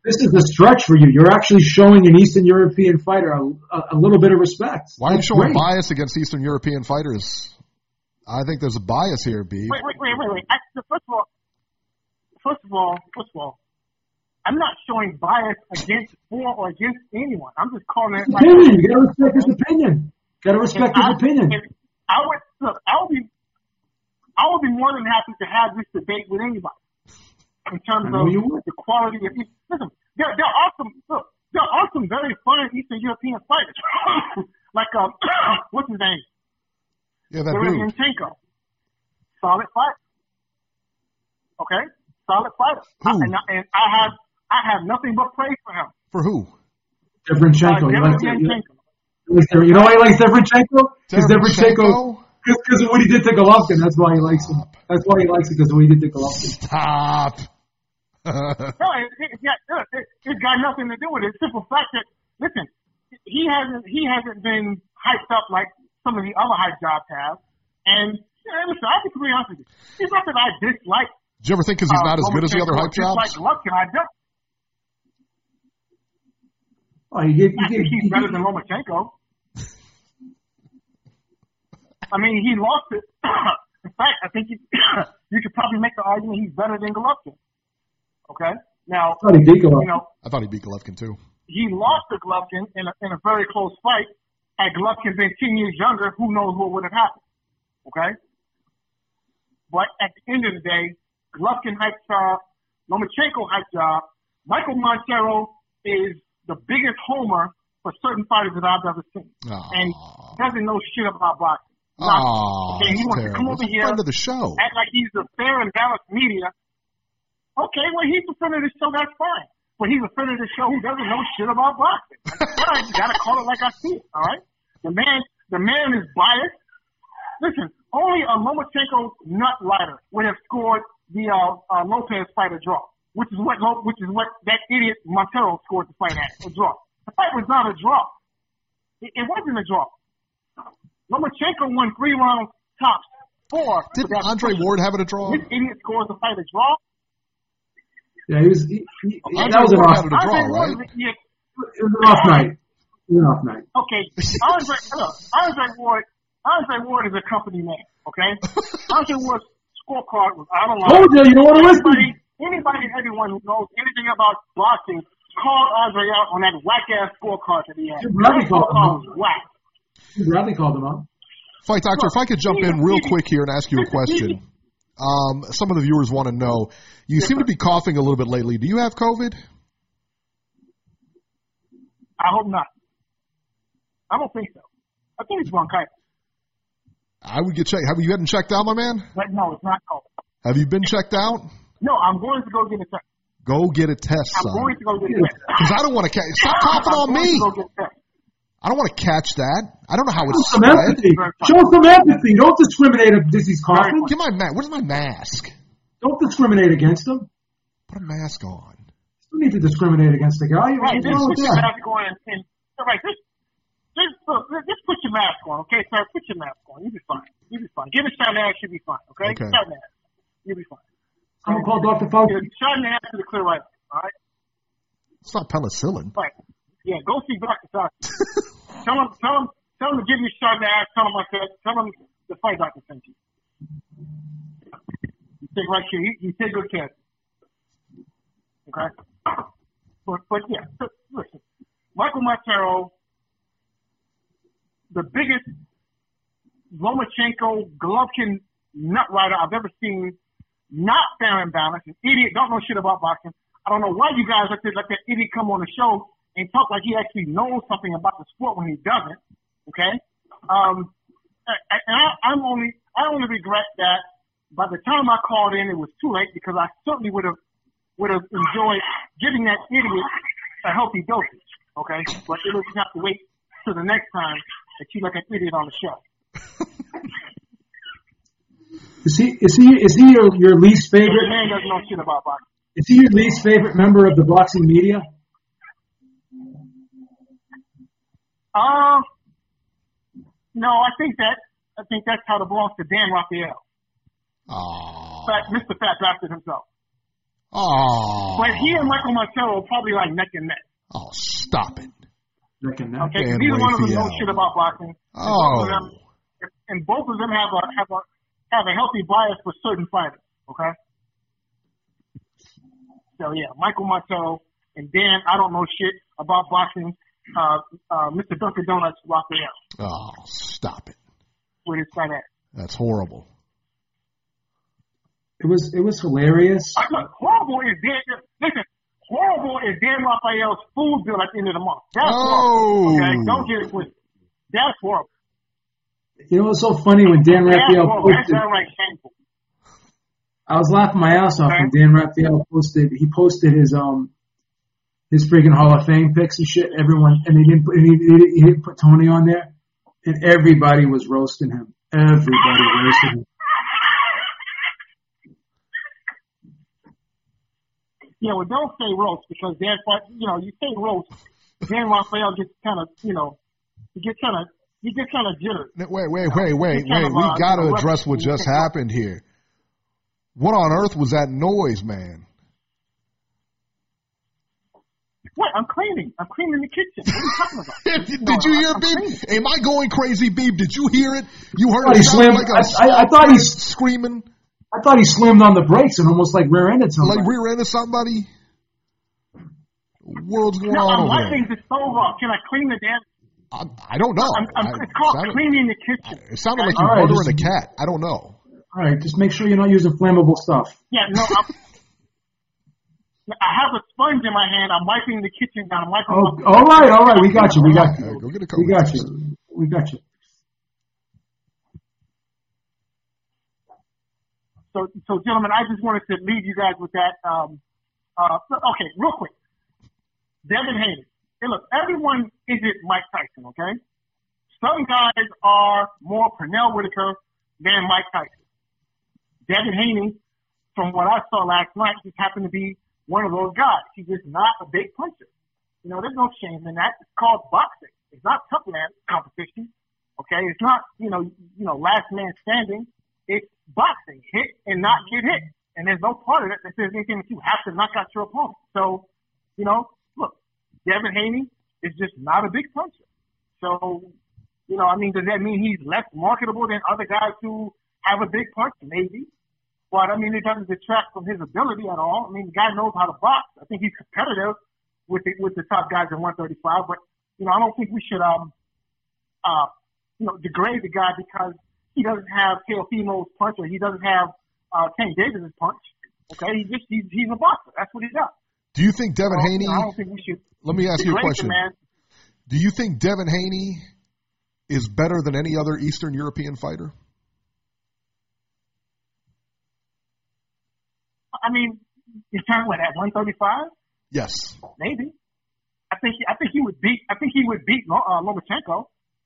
Speaker 4: this is a stretch for you. You're actually showing an Eastern European fighter a, a, a little bit of respect.
Speaker 3: Why are you
Speaker 4: That's
Speaker 3: showing
Speaker 4: great.
Speaker 3: bias against Eastern European fighters? I think there's a bias here, B.
Speaker 5: Wait, wait, wait, wait, wait. I, first of all, first of all, first of all, I'm not showing bias against for or against anyone. I'm just calling it like
Speaker 4: Opinion. You gotta respect his opinion. Gotta respect his
Speaker 5: I,
Speaker 4: opinion.
Speaker 5: if I would look. I would be. I would be more than happy to have this debate with anybody in terms
Speaker 4: I know
Speaker 5: of
Speaker 4: you would.
Speaker 5: the quality of. Listen, there, there are some. Look, there are some very fine Eastern European fighters, like um, what's his name?
Speaker 3: Yeah, that dude.
Speaker 5: Derevyanchenko. Solid fighter. Okay, solid fighter.
Speaker 3: Who?
Speaker 5: I, and, I, and I have I have nothing but praise for him.
Speaker 3: For who?
Speaker 4: Derevyanchenko.
Speaker 5: Uh,
Speaker 4: You like that? You,
Speaker 5: Derevyanchenko.
Speaker 4: you know why he likes Derevyanchenko? Because Derevyanchenko,
Speaker 3: Derevyanchenko?
Speaker 4: because of what he did to Golovkin. That's why he likes him. That's why he likes it, because of what he did to Golovkin.
Speaker 3: Stop.
Speaker 5: No, it, it, it, got, it, it's got nothing to do with it. It's simple fact that listen, he hasn't he hasn't been hyped up like some of the other hype jobs have. And yeah, listen, I'll be completely honest with you. It's not that I dislike.
Speaker 3: Did you ever think because he's
Speaker 5: uh,
Speaker 3: not as good as the other hype
Speaker 5: Lomachenko,
Speaker 3: jobs?
Speaker 5: dislike Golovkin. I don't.
Speaker 4: Oh, you gave, you
Speaker 5: I
Speaker 4: gave,
Speaker 5: think he's
Speaker 4: you
Speaker 5: better
Speaker 4: gave,
Speaker 5: than Lomachenko. I mean, he lost it. In fact, I think you, you could probably make the argument he's better than Golovkin. Okay? Now,
Speaker 4: I thought he beat
Speaker 5: you
Speaker 4: Golovkin.
Speaker 5: know,
Speaker 3: I thought he beat Golovkin too.
Speaker 5: he lost to Golovkin in a, in a very close fight. Had Golovkin been ten years younger, who knows what would have happened. Okay? But at the end of the day, Golovkin hype job, Lomachenko hype job, Michael Montero is the biggest homer for certain fighters that I've ever seen.
Speaker 3: Aw.
Speaker 5: And doesn't know shit about boxing.
Speaker 3: Oh,
Speaker 5: okay, he
Speaker 3: that's
Speaker 5: wants to come
Speaker 3: terrible.
Speaker 5: over
Speaker 3: It's
Speaker 5: here,
Speaker 3: friend of the show.
Speaker 5: act like he's the fair and balanced media. Okay, well, he's a friend of the show, that's fine. But he's a friend of the show who doesn't know shit about boxing. Well, you gotta call it like I see it, all right? The man, the man is biased. Listen, only a Lomachenko nut rider would have scored the uh, uh, Lopez fight a draw, which is what Lo- which is what that idiot Montero scored the fight at, a draw. The fight was not a draw. It, it wasn't a draw. Lomachenko won three rounds tops, four.
Speaker 3: Didn't Andre Ward have it a draw?
Speaker 5: This idiot scores the fight a draw.
Speaker 4: Yeah, he was. He, he,
Speaker 3: Andre
Speaker 4: that was an
Speaker 3: Ward
Speaker 4: off.
Speaker 3: had it a draw,
Speaker 5: Andre Ward
Speaker 3: right?
Speaker 5: is an idiot.
Speaker 4: It was an off night. It was an off night.
Speaker 5: Okay, Andre, look, Andre Ward, Andre Ward is a company man. Okay, Andre Ward's scorecard was out of line.
Speaker 4: Told you, you don't want to listen.
Speaker 5: Anybody, anybody, and everyone who knows anything about boxing called Andre out on that whack ass scorecard that he had.
Speaker 4: Jim Bradley
Speaker 5: That
Speaker 4: called him
Speaker 5: scorecard
Speaker 4: out.
Speaker 5: was whack.
Speaker 4: Bradley called him out.
Speaker 3: Fight Doctor, if I could jump in real quick here and ask you a
Speaker 5: Listen,
Speaker 3: question. Um, some of the viewers want to know. You seem to be coughing a little bit lately. Do you have COVID?
Speaker 5: I hope not. I don't think so. I think it's bronchitis,
Speaker 3: I would get checked. Have you gotten checked out, my man?
Speaker 5: but no, it's not COVID.
Speaker 3: Have you been checked out?
Speaker 5: No, I'm going to go get a test.
Speaker 3: Go get a test,
Speaker 5: I'm
Speaker 3: son.
Speaker 5: going to go get a test.
Speaker 3: Because I don't want to catch. Stop coughing
Speaker 5: I'm
Speaker 3: on
Speaker 5: going
Speaker 3: me.
Speaker 5: to go get a test.
Speaker 3: I don't want to catch that. I don't know how it's
Speaker 4: Some
Speaker 3: spread.
Speaker 4: empathy. Show some empathy. Don't discriminate against these coughing.
Speaker 3: Get my mask. Where's my mask?
Speaker 4: Don't discriminate against them.
Speaker 3: Put a mask on.
Speaker 4: You don't need to discriminate against the guy.
Speaker 5: Right,
Speaker 4: What's
Speaker 5: just
Speaker 4: wrong
Speaker 5: put
Speaker 4: with
Speaker 5: your
Speaker 4: that?
Speaker 5: mask on and, and right, just, just, look, just put your mask on, okay, sir? Put your mask on. You'll be fine. You'll be fine. Give a shot in the ass, you'll be fine, okay?
Speaker 3: Okay.
Speaker 5: Shot in the ass. You'll be fine.
Speaker 4: I'm gonna call Doctor
Speaker 5: Get
Speaker 4: Fauci.
Speaker 5: a shot in the ass to the clear right, all right?
Speaker 3: It's not penicillin.
Speaker 5: Right. Yeah, go see Doctor Fauci. tell him, tell him, tell him to give you a shot in the ass. Tell him I said, tell him the fight doctor sent you. You take right care. You, you take good care. Okay? But, but yeah, so, listen. Michael Montero, the biggest Lomachenko, Golovkin nut rider I've ever seen, not fair and balanced, an idiot, don't know shit about boxing. I don't know why you guys let that, let that idiot come on the show and talk like he actually knows something about the sport when he doesn't. Okay? Um, and I, I'm only, I only regret that by the time I called in, it was too late because I certainly would have, would have enjoyed giving that idiot a healthy dosage. Okay? But it'll just have to wait till the next time that you look at an idiot on the show.
Speaker 4: Is he? Is he? Is he your, your least
Speaker 5: The
Speaker 4: favorite?
Speaker 5: man doesn't know shit about boxing.
Speaker 4: Is he your least favorite member of the boxing media?
Speaker 5: Uh, no, I think that, I think that's how it belongs to Dan Raphael.
Speaker 3: Aww.
Speaker 5: But Mister Fat drafted himself.
Speaker 3: Oh.
Speaker 5: But he and Michael Martello are probably like neck and neck.
Speaker 3: Oh, stop it.
Speaker 4: Neck and neck.
Speaker 5: Okay,
Speaker 3: Dan
Speaker 5: neither one of them know
Speaker 3: Raphael.
Speaker 5: shit about boxing. And
Speaker 3: Oh.
Speaker 5: both of them, and both of them have a have a have a healthy bias for certain fighters. Okay. So yeah, Michael Martello and Dan, I don't know shit about boxing. Uh, uh, Mister Dunkin' Donuts Raphael
Speaker 3: Oh, stop it.
Speaker 5: with his fat ass.
Speaker 3: That's horrible.
Speaker 4: It was it was hilarious.
Speaker 5: Look, horrible is Dan. Listen, horrible is Dan Raphael's food bill at the end of the month. That's
Speaker 3: Oh.
Speaker 5: horrible. Okay, don't get it twisted. That's horrible.
Speaker 4: You know what's so funny when Dan
Speaker 5: That's
Speaker 4: Raphael
Speaker 5: horrible. That's
Speaker 4: posted?
Speaker 5: downright shameful.
Speaker 4: I was laughing my ass off
Speaker 5: Okay.
Speaker 4: when Dan Raphael posted. He posted his um his freaking Hall of Fame picks and shit. Everyone and he didn't put, and he, he, he didn't put Tony on there, and everybody was roasting him. Everybody roasted him.
Speaker 5: Yeah, well, don't say roast because Dan, you know, you say roast, Dan Raphael gets kind of, you know, he gets kind of, he gets kind of jittered.
Speaker 3: Wait, wait, wait, wait,
Speaker 5: It's kind
Speaker 3: wait.
Speaker 5: of,
Speaker 3: We
Speaker 5: uh,
Speaker 3: got to
Speaker 5: you know,
Speaker 3: address what
Speaker 5: rough-
Speaker 3: just happened here. What on earth was that noise, man?
Speaker 5: What? I'm cleaning. I'm cleaning the kitchen. What are you talking about?
Speaker 3: Did
Speaker 5: No,
Speaker 3: you hear,
Speaker 5: I'm
Speaker 3: Beeb?
Speaker 5: cleaning.
Speaker 3: Am I going crazy, Beeb? Did you hear it? You heard
Speaker 4: I thought
Speaker 3: it
Speaker 4: he
Speaker 3: sound
Speaker 4: slammed.
Speaker 3: like a
Speaker 4: I, I, I thought he
Speaker 3: screaming,
Speaker 4: I thought he slammed on the brakes and almost like rear-ended somebody.
Speaker 3: like rear-ended somebody. World's going
Speaker 5: No,
Speaker 3: on
Speaker 5: I'm
Speaker 3: over
Speaker 5: wiping
Speaker 3: there.
Speaker 5: the stove off. Can I clean the damn?
Speaker 3: I, I don't know.
Speaker 5: I'm, I'm,
Speaker 3: I-
Speaker 5: it's called
Speaker 3: sounded-
Speaker 5: cleaning the kitchen.
Speaker 3: It sounded like
Speaker 5: Okay?
Speaker 3: you
Speaker 4: All right,
Speaker 3: murdering a
Speaker 4: just-
Speaker 3: cat. I don't know.
Speaker 4: All right, just make sure you're not using flammable stuff.
Speaker 5: Yeah, no, I'm, I have a sponge in my hand. I'm wiping the kitchen down. I'm wiping
Speaker 4: Oh,
Speaker 5: up-
Speaker 4: all right, all right, we got you. We got
Speaker 3: Uh,
Speaker 4: you.
Speaker 3: go get a
Speaker 4: We
Speaker 3: COVID
Speaker 4: got
Speaker 3: test.
Speaker 4: you. We got you.
Speaker 5: So, so gentlemen, I just wanted to leave you guys with that. Um, uh, okay, real quick. Devin Haney. Hey, look, everyone isn't Mike Tyson, okay? Some guys are more Pernell Whitaker than Mike Tyson. Devin Haney, from what I saw last night, just happened to be one of those guys. He's just not a big puncher. You know, there's no shame in that. It's called boxing. It's not tough man competition. Okay, it's not, you know, you know, last man standing. It's boxing. Hit and not get hit. And there's no part of it that says anything that you have to knock out your opponent. So, you know, look, Devin Haney is just not a big puncher. So, you know, I mean, does that mean he's less marketable than other guys who have a big punch? Maybe. But, I mean, it doesn't detract from his ability at all. I mean, the guy knows how to box. I think he's competitive with the, with the top guys in one thirty-five. But, you know, I don't think we should, um, uh, you know, degrade the guy because he doesn't have Teofimo's punch or he doesn't have uh, Tank Davis's punch. Okay? He just, he's, he's a boxer. That's what he does.
Speaker 3: Do you think Devin
Speaker 5: So,
Speaker 3: Haney?
Speaker 5: you know, I don't think we should
Speaker 3: Let me ask you a
Speaker 5: degrade
Speaker 3: question.
Speaker 5: the man.
Speaker 3: Do you think Devin Haney is better than any other Eastern European fighter?
Speaker 5: I mean, you turn what at one thirty-five?
Speaker 3: Yes.
Speaker 5: Maybe. I think I think he would beat I think he would beat uh, Lomachenko.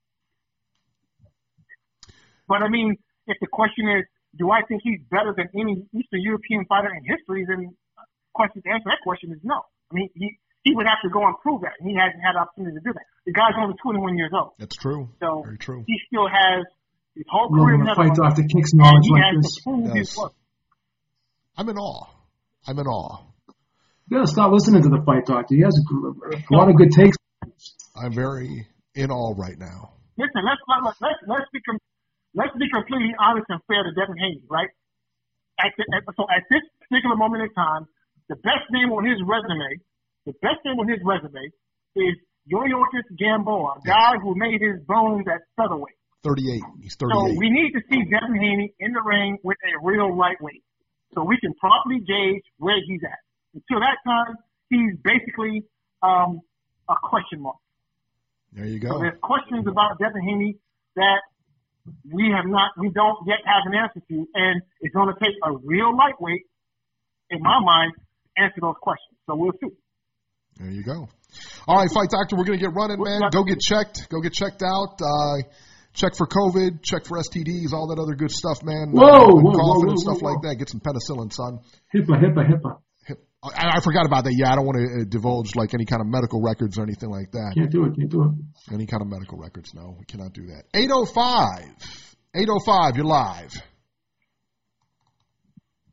Speaker 5: But I mean, if the question is, do I think he's better than any Eastern European fighter in history? Then the question to answer that question is no. I mean, he he would have to go and prove that. And he hasn't had the opportunity to do that. The guy's only twenty-one years old,
Speaker 3: That's true.
Speaker 5: so
Speaker 3: Very true.
Speaker 5: he still has his whole
Speaker 4: Love
Speaker 5: career
Speaker 4: when a
Speaker 5: ahead of
Speaker 4: fight
Speaker 5: him,
Speaker 4: doctor kicks
Speaker 5: and
Speaker 4: knowledge
Speaker 5: he
Speaker 4: like
Speaker 5: has
Speaker 4: this.
Speaker 5: to prove his
Speaker 3: Yes.
Speaker 5: worth.
Speaker 3: I'm in awe. I'm in awe.
Speaker 4: You gotta start listening to the fight doctor. He has a, gr- a lot of good takes.
Speaker 3: I'm very in awe right now.
Speaker 5: Listen, let's let's let's let's be com- let's be completely honest and fair to Devin Haney, right? At the, at, so at this particular moment in time, the best name on his resume, the best name on his resume is Yoyokis Gamboa, a guy who made his bones at featherweight.
Speaker 3: thirty-eight. He's
Speaker 5: So
Speaker 3: thirty-eight.
Speaker 5: we need to see Devin Haney in the ring with a real lightweight, so we can properly gauge where he's at. Until that time, he's basically um, a question mark.
Speaker 3: There you
Speaker 5: So
Speaker 3: go.
Speaker 5: there's questions about Devin Haney that we have not, we don't yet have an answer to, and it's going to take a real lightweight, in my mind, to answer those questions. So we'll see.
Speaker 3: There you go. All right, Fight Doctor, we're going to get running, man. Go get checked. Go get checked out. Uh, check for COVID. Check for S T Ds, all that other good stuff, man.
Speaker 4: Whoa,
Speaker 3: uh,
Speaker 4: whoa,
Speaker 3: coughing
Speaker 4: whoa, whoa,
Speaker 3: and stuff
Speaker 4: whoa,
Speaker 3: like
Speaker 4: whoa.
Speaker 3: that. Get some penicillin, son.
Speaker 4: HIPAA, HIPAA, HIPAA.
Speaker 3: I, I forgot about that. Yeah, I don't want to uh, divulge like any kind of medical records or anything like that.
Speaker 4: Can't do it, can't do it.
Speaker 3: Any kind of medical records. No, we cannot do that. eight oh five. eight oh five, you're live.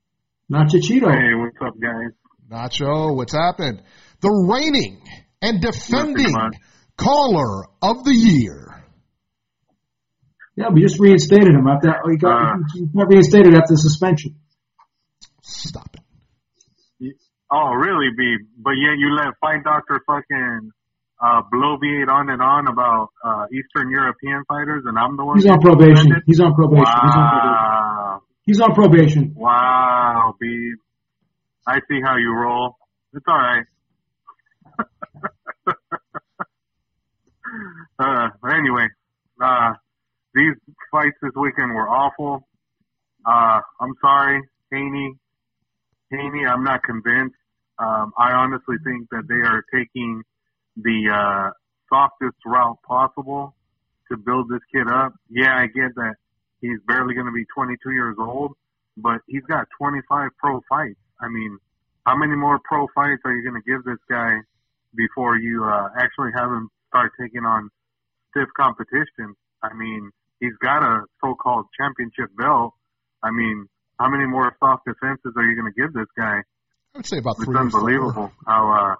Speaker 4: Nacho Cheeto.
Speaker 6: Hey, what's up, guys?
Speaker 3: Nacho, what's happened? The reigning and defending caller of the year.
Speaker 4: Yeah, we just reinstated him after he got, uh, he got reinstated after the suspension.
Speaker 3: Stop it.
Speaker 6: Oh, really, B? But yet you let Fight Doctor fucking uh, bloviate on and on about uh, Eastern European fighters, and I'm the one.
Speaker 4: He's on probation. He's on probation.
Speaker 6: Wow.
Speaker 4: He's on probation. He's on probation.
Speaker 6: Wow, B. I see how you roll. It's all right. uh, but anyway, uh, these fights this weekend were awful. Uh, I'm sorry, Haney. Haney, I'm not convinced. Um, I honestly think that they are taking the uh, softest route possible to build this kid up. Yeah, I get that he's barely going to be twenty-two years old, but he's got twenty-five pro fights. I mean, how many more pro fights are you going to give this guy before you uh, actually have him start taking on stiff competition? I mean, he's got a so-called championship belt. I mean, how many more soft defenses are you going to give this guy?
Speaker 3: I would say about
Speaker 6: it's
Speaker 3: three or four.
Speaker 6: It's unbelievable how, uh,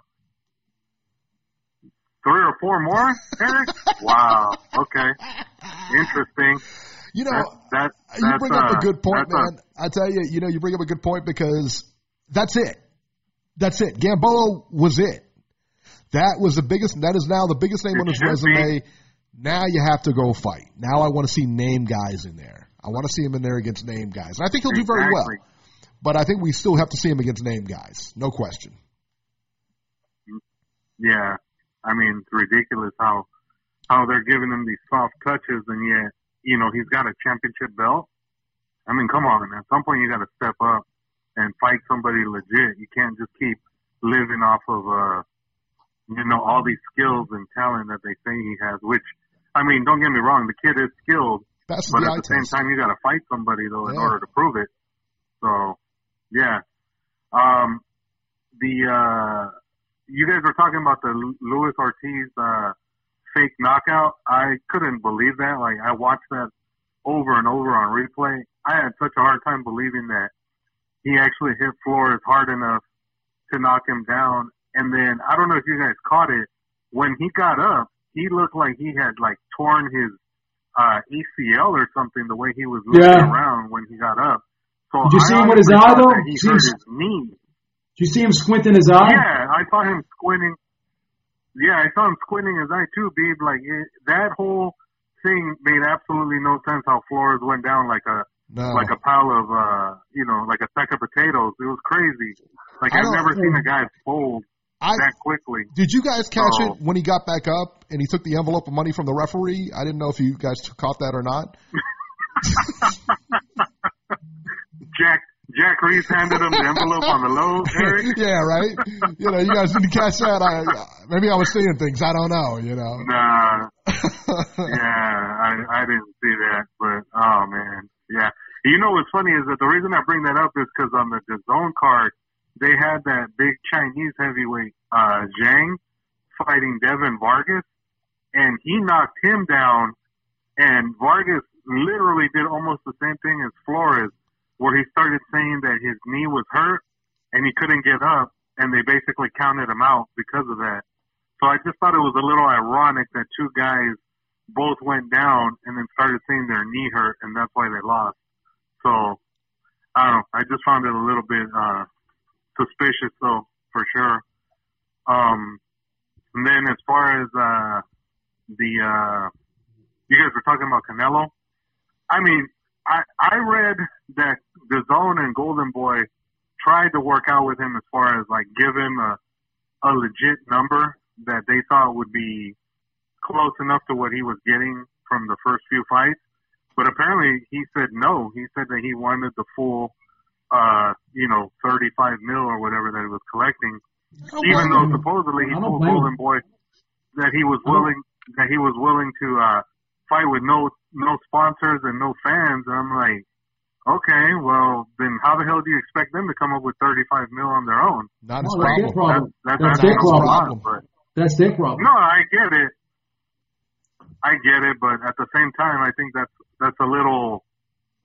Speaker 6: three or four more, Eric? Wow. Okay. Interesting.
Speaker 3: You know,
Speaker 6: that, that,
Speaker 3: you bring up
Speaker 6: uh,
Speaker 3: a good point, man.
Speaker 6: A,
Speaker 3: I tell you, you know, you bring up a good point because that's it. That's it. Gamboa was it. That was the biggest, that is now the biggest name on his resume. Be. Now you have to go fight. Now I want to see name guys in there. I want to see him in there against name guys. And I think he'll do very well. But I think we still have to see him against name guys. No question.
Speaker 6: Yeah. I mean, it's ridiculous how how they're giving him these soft touches, and yet, you know, he's got a championship belt. I mean, come on. At some point, you got to step up and fight somebody legit. You can't just keep living off of, uh, you know, all these skills and talent that they say he has, which, I mean, don't get me wrong, the kid is skilled.
Speaker 3: That's
Speaker 6: but
Speaker 3: the
Speaker 6: at the same time, you got to fight somebody, though, in
Speaker 3: yeah.
Speaker 6: order to prove it. So, yeah. Um, the, uh, you guys were talking about the Luis Ortiz, uh, fake knockout. I couldn't believe that. Like, I watched that over and over on replay. I had such a hard time believing that he actually hit Flores hard enough to knock him down. And then, I don't know if you guys caught it, when he got up, he looked like he had, like, torn his, uh, A C L or something, the way he was looking
Speaker 4: yeah.
Speaker 6: around when he got up. So
Speaker 4: Did you
Speaker 6: I
Speaker 4: see him with his eye, though?
Speaker 6: He hurt his knee.
Speaker 4: Did you see him squinting his eye?
Speaker 6: Yeah, I saw him squinting. Yeah, I saw him squinting his eye too, Beeb. Like, it, that whole thing made absolutely no sense how Flores went down like a
Speaker 3: no.
Speaker 6: like a pile of, uh, you know, like a sack of potatoes. It was crazy. Like, I've never seen a guy fold
Speaker 3: I,
Speaker 6: that quickly.
Speaker 3: Did you guys catch
Speaker 6: so,
Speaker 3: it when he got back up and he took the envelope of money from the referee? I didn't know if you guys caught that or not.
Speaker 6: Jack Jack Reese handed him the envelope on the low, Eric.
Speaker 3: Yeah, right? You know, you guys didn't catch that. I, maybe I was seeing things. I don't know, you know.
Speaker 6: Nah. yeah, I, I didn't see that. But, oh, man. Yeah. You know what's funny is that the reason I bring that up is because on the DAZN card, they had that big Chinese heavyweight, uh, Zhang, fighting Devin Vargas. And he knocked him down. And Vargas literally did almost the same thing as Flores, where he started saying that his knee was hurt and he couldn't get up, and they basically counted him out because of that. So I just thought it was a little ironic that two guys both went down and then started saying their knee hurt, and that's why they lost. So, I don't know. I just found it a little bit uh suspicious, though, for sure. Um, and then as far as uh the, uh you guys were talking about Canelo. I mean, I, I read that DAZN and Golden Boy tried to work out with him as far as, like, give him a, a legit number that they thought would be close enough to what he was getting from the first few fights. But apparently he said no. He said that he wanted the full, uh, you know, thirty-five mil or whatever that he was collecting. Even though him. supposedly he told Golden Boy that he was willing, that he was willing to, uh, fight with no no sponsors and no fans, and I'm like, okay, well then how the hell do you expect them to come up with thirty-five mil on their own?
Speaker 3: Not his
Speaker 4: well,
Speaker 3: problem.
Speaker 4: problem.
Speaker 6: That, that,
Speaker 4: that's
Speaker 6: that's
Speaker 4: their problem.
Speaker 6: problem but,
Speaker 4: that's their problem.
Speaker 6: no, I get it. I get it, but at the same time, I think that's that's a little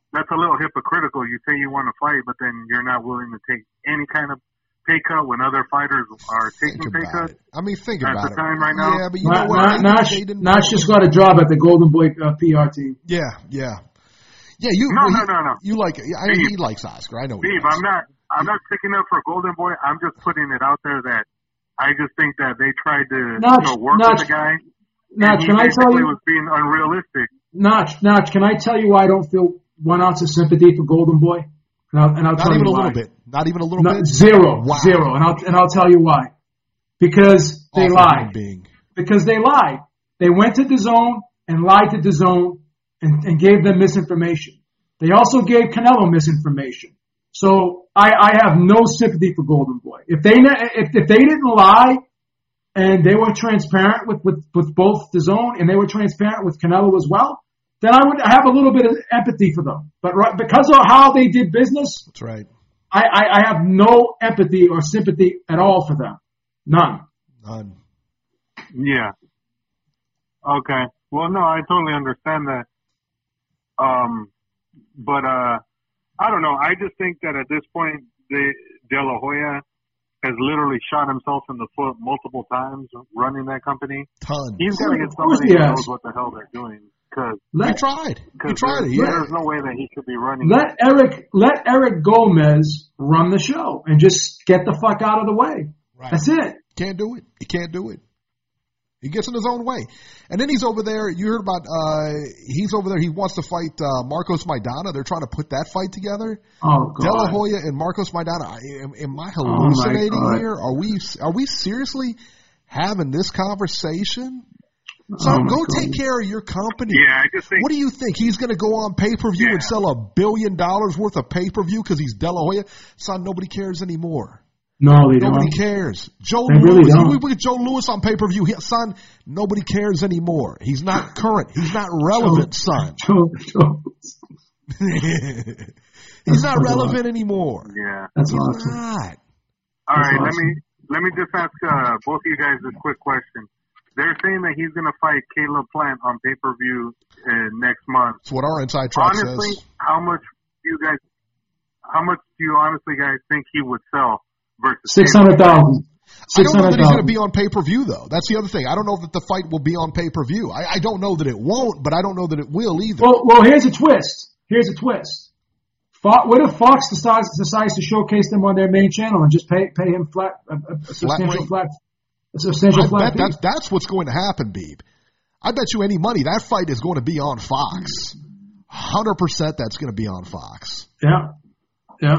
Speaker 6: that's a little hypocritical. You say you want to fight, but then you're not willing to take any kind of pay cut when other fighters are taking
Speaker 3: Think
Speaker 6: pay
Speaker 3: about
Speaker 6: cuts.
Speaker 3: it. I mean, think
Speaker 6: At
Speaker 3: about
Speaker 6: the
Speaker 3: it.
Speaker 6: time right now?
Speaker 3: Yeah, but you
Speaker 4: Not,
Speaker 3: know what?
Speaker 4: not,
Speaker 3: They-
Speaker 4: Notch,
Speaker 3: they didn't-
Speaker 4: Notch just got a job at the Golden Boy uh, P R team.
Speaker 3: Yeah, yeah, yeah. You
Speaker 6: No,
Speaker 3: well,
Speaker 6: no,
Speaker 3: he-
Speaker 6: no, no.
Speaker 3: You like? I mean,
Speaker 6: Steve.
Speaker 3: he likes Oscar. I know. He
Speaker 6: Steve,
Speaker 3: does.
Speaker 6: I'm not, I'm not sticking up for Golden Boy. I'm just putting it out there that I just think that they tried to
Speaker 4: Notch,
Speaker 6: you know, work
Speaker 4: Notch,
Speaker 6: with the guy.
Speaker 4: Notch,
Speaker 6: and he
Speaker 4: can I tell
Speaker 6: basically
Speaker 4: you?
Speaker 6: was being unrealistic.
Speaker 4: Notch, Notch, can I tell you why I don't feel one ounce of sympathy for Golden Boy? And I'll, and I'll
Speaker 3: Not
Speaker 4: tell
Speaker 3: even
Speaker 4: you
Speaker 3: a
Speaker 4: why.
Speaker 3: little bit. Not even a little
Speaker 4: No,
Speaker 3: bit.
Speaker 4: zero,
Speaker 3: Wow.
Speaker 4: zero, and I'll and I'll tell you why. Because they
Speaker 3: Awful
Speaker 4: lied.
Speaker 3: human being.
Speaker 4: Because they lied. They went to DAZN and lied to DAZN and, and gave them misinformation. They also gave Canelo misinformation. So I, I have no sympathy for Golden Boy. If they ne- if if they didn't lie and they were transparent with with, with both DAZN and they were transparent with Canelo as well, then I would have a little bit of empathy for them. But right, because of how they did business,
Speaker 3: That's right.
Speaker 4: I, I, I have no empathy or sympathy at all for them. None.
Speaker 3: None.
Speaker 6: Yeah. Okay. Well, no, I totally understand that. Um, but uh, I don't know. I just think that at this point, the De La Hoya has literally shot himself in the foot multiple times running that company.
Speaker 3: Tons.
Speaker 6: He's got to get
Speaker 4: Of course
Speaker 6: somebody
Speaker 4: he
Speaker 6: who
Speaker 4: has.
Speaker 6: knows what the hell they're doing. Because
Speaker 3: He tried. He tried it.
Speaker 6: there's,
Speaker 3: Yeah.
Speaker 6: there's no way that he could be running.
Speaker 4: Let Eric let Eric Gomez run the show and just get the fuck out of the way.
Speaker 3: Right.
Speaker 4: That's it.
Speaker 3: Can't do it. He can't do it. He gets in his own way. And then he's over there. You heard about, uh, he's over there. He wants to fight, uh, Marcos Maidana. They're trying to put that fight together.
Speaker 4: Oh
Speaker 3: De La
Speaker 4: god.
Speaker 3: Hoya and Marcos Maidana. I, am, am I
Speaker 4: Oh, my
Speaker 3: hallucinating
Speaker 4: God.
Speaker 3: here? Are we, are we seriously having this conversation? So
Speaker 4: Oh, my
Speaker 3: go
Speaker 4: God.
Speaker 3: take care of your company.
Speaker 6: Yeah, I just think.
Speaker 3: What do you think? He's going to go on pay-per-view
Speaker 6: Yeah.
Speaker 3: and sell a billion dollars worth of pay-per-view because he's De La Hoya? Son, nobody cares anymore.
Speaker 4: No, they
Speaker 3: Nobody
Speaker 4: don't.
Speaker 3: cares. Joe
Speaker 4: They really
Speaker 3: Lewis,
Speaker 4: don't.
Speaker 3: we put Joe Lewis on pay-per-view. He, son, nobody cares anymore. He's not current. He's not relevant, son.
Speaker 4: Joe, Joe.
Speaker 3: He's not relevant anymore.
Speaker 6: Yeah.
Speaker 4: That's
Speaker 3: He's
Speaker 4: awesome.
Speaker 3: not.
Speaker 6: All
Speaker 4: That's
Speaker 6: right, let
Speaker 4: awesome.
Speaker 6: me let me just ask uh, both of you guys this quick question. They're saying that he's going to fight Caleb Plant on pay per view uh, next month.
Speaker 3: That's what our inside track
Speaker 6: Honestly,
Speaker 3: says.
Speaker 6: how much do you guys? How much do you honestly guys think he would sell versus
Speaker 4: Six
Speaker 6: Caleb
Speaker 4: hundred thousand.
Speaker 3: I
Speaker 4: Six
Speaker 3: don't know
Speaker 4: hundred
Speaker 3: that he's going to
Speaker 4: thousand.
Speaker 3: be on pay-per-view, though. That's the other thing. I don't know that the fight will be on pay-per-view. I, I don't know that it won't, but I don't know that it will either.
Speaker 4: Well, well, here's a twist. Here's a twist. Fo- What if Fox decides decides to showcase them on their main channel and just pay pay him flat a, a, a substantial
Speaker 3: rate.
Speaker 4: flat, a substantial
Speaker 3: I
Speaker 4: flat
Speaker 3: bet that's, that's what's going to happen, Beeb. I bet you any money that fight is going to be on Fox. one hundred percent that's going to be on Fox.
Speaker 4: fee? Yeah, yeah.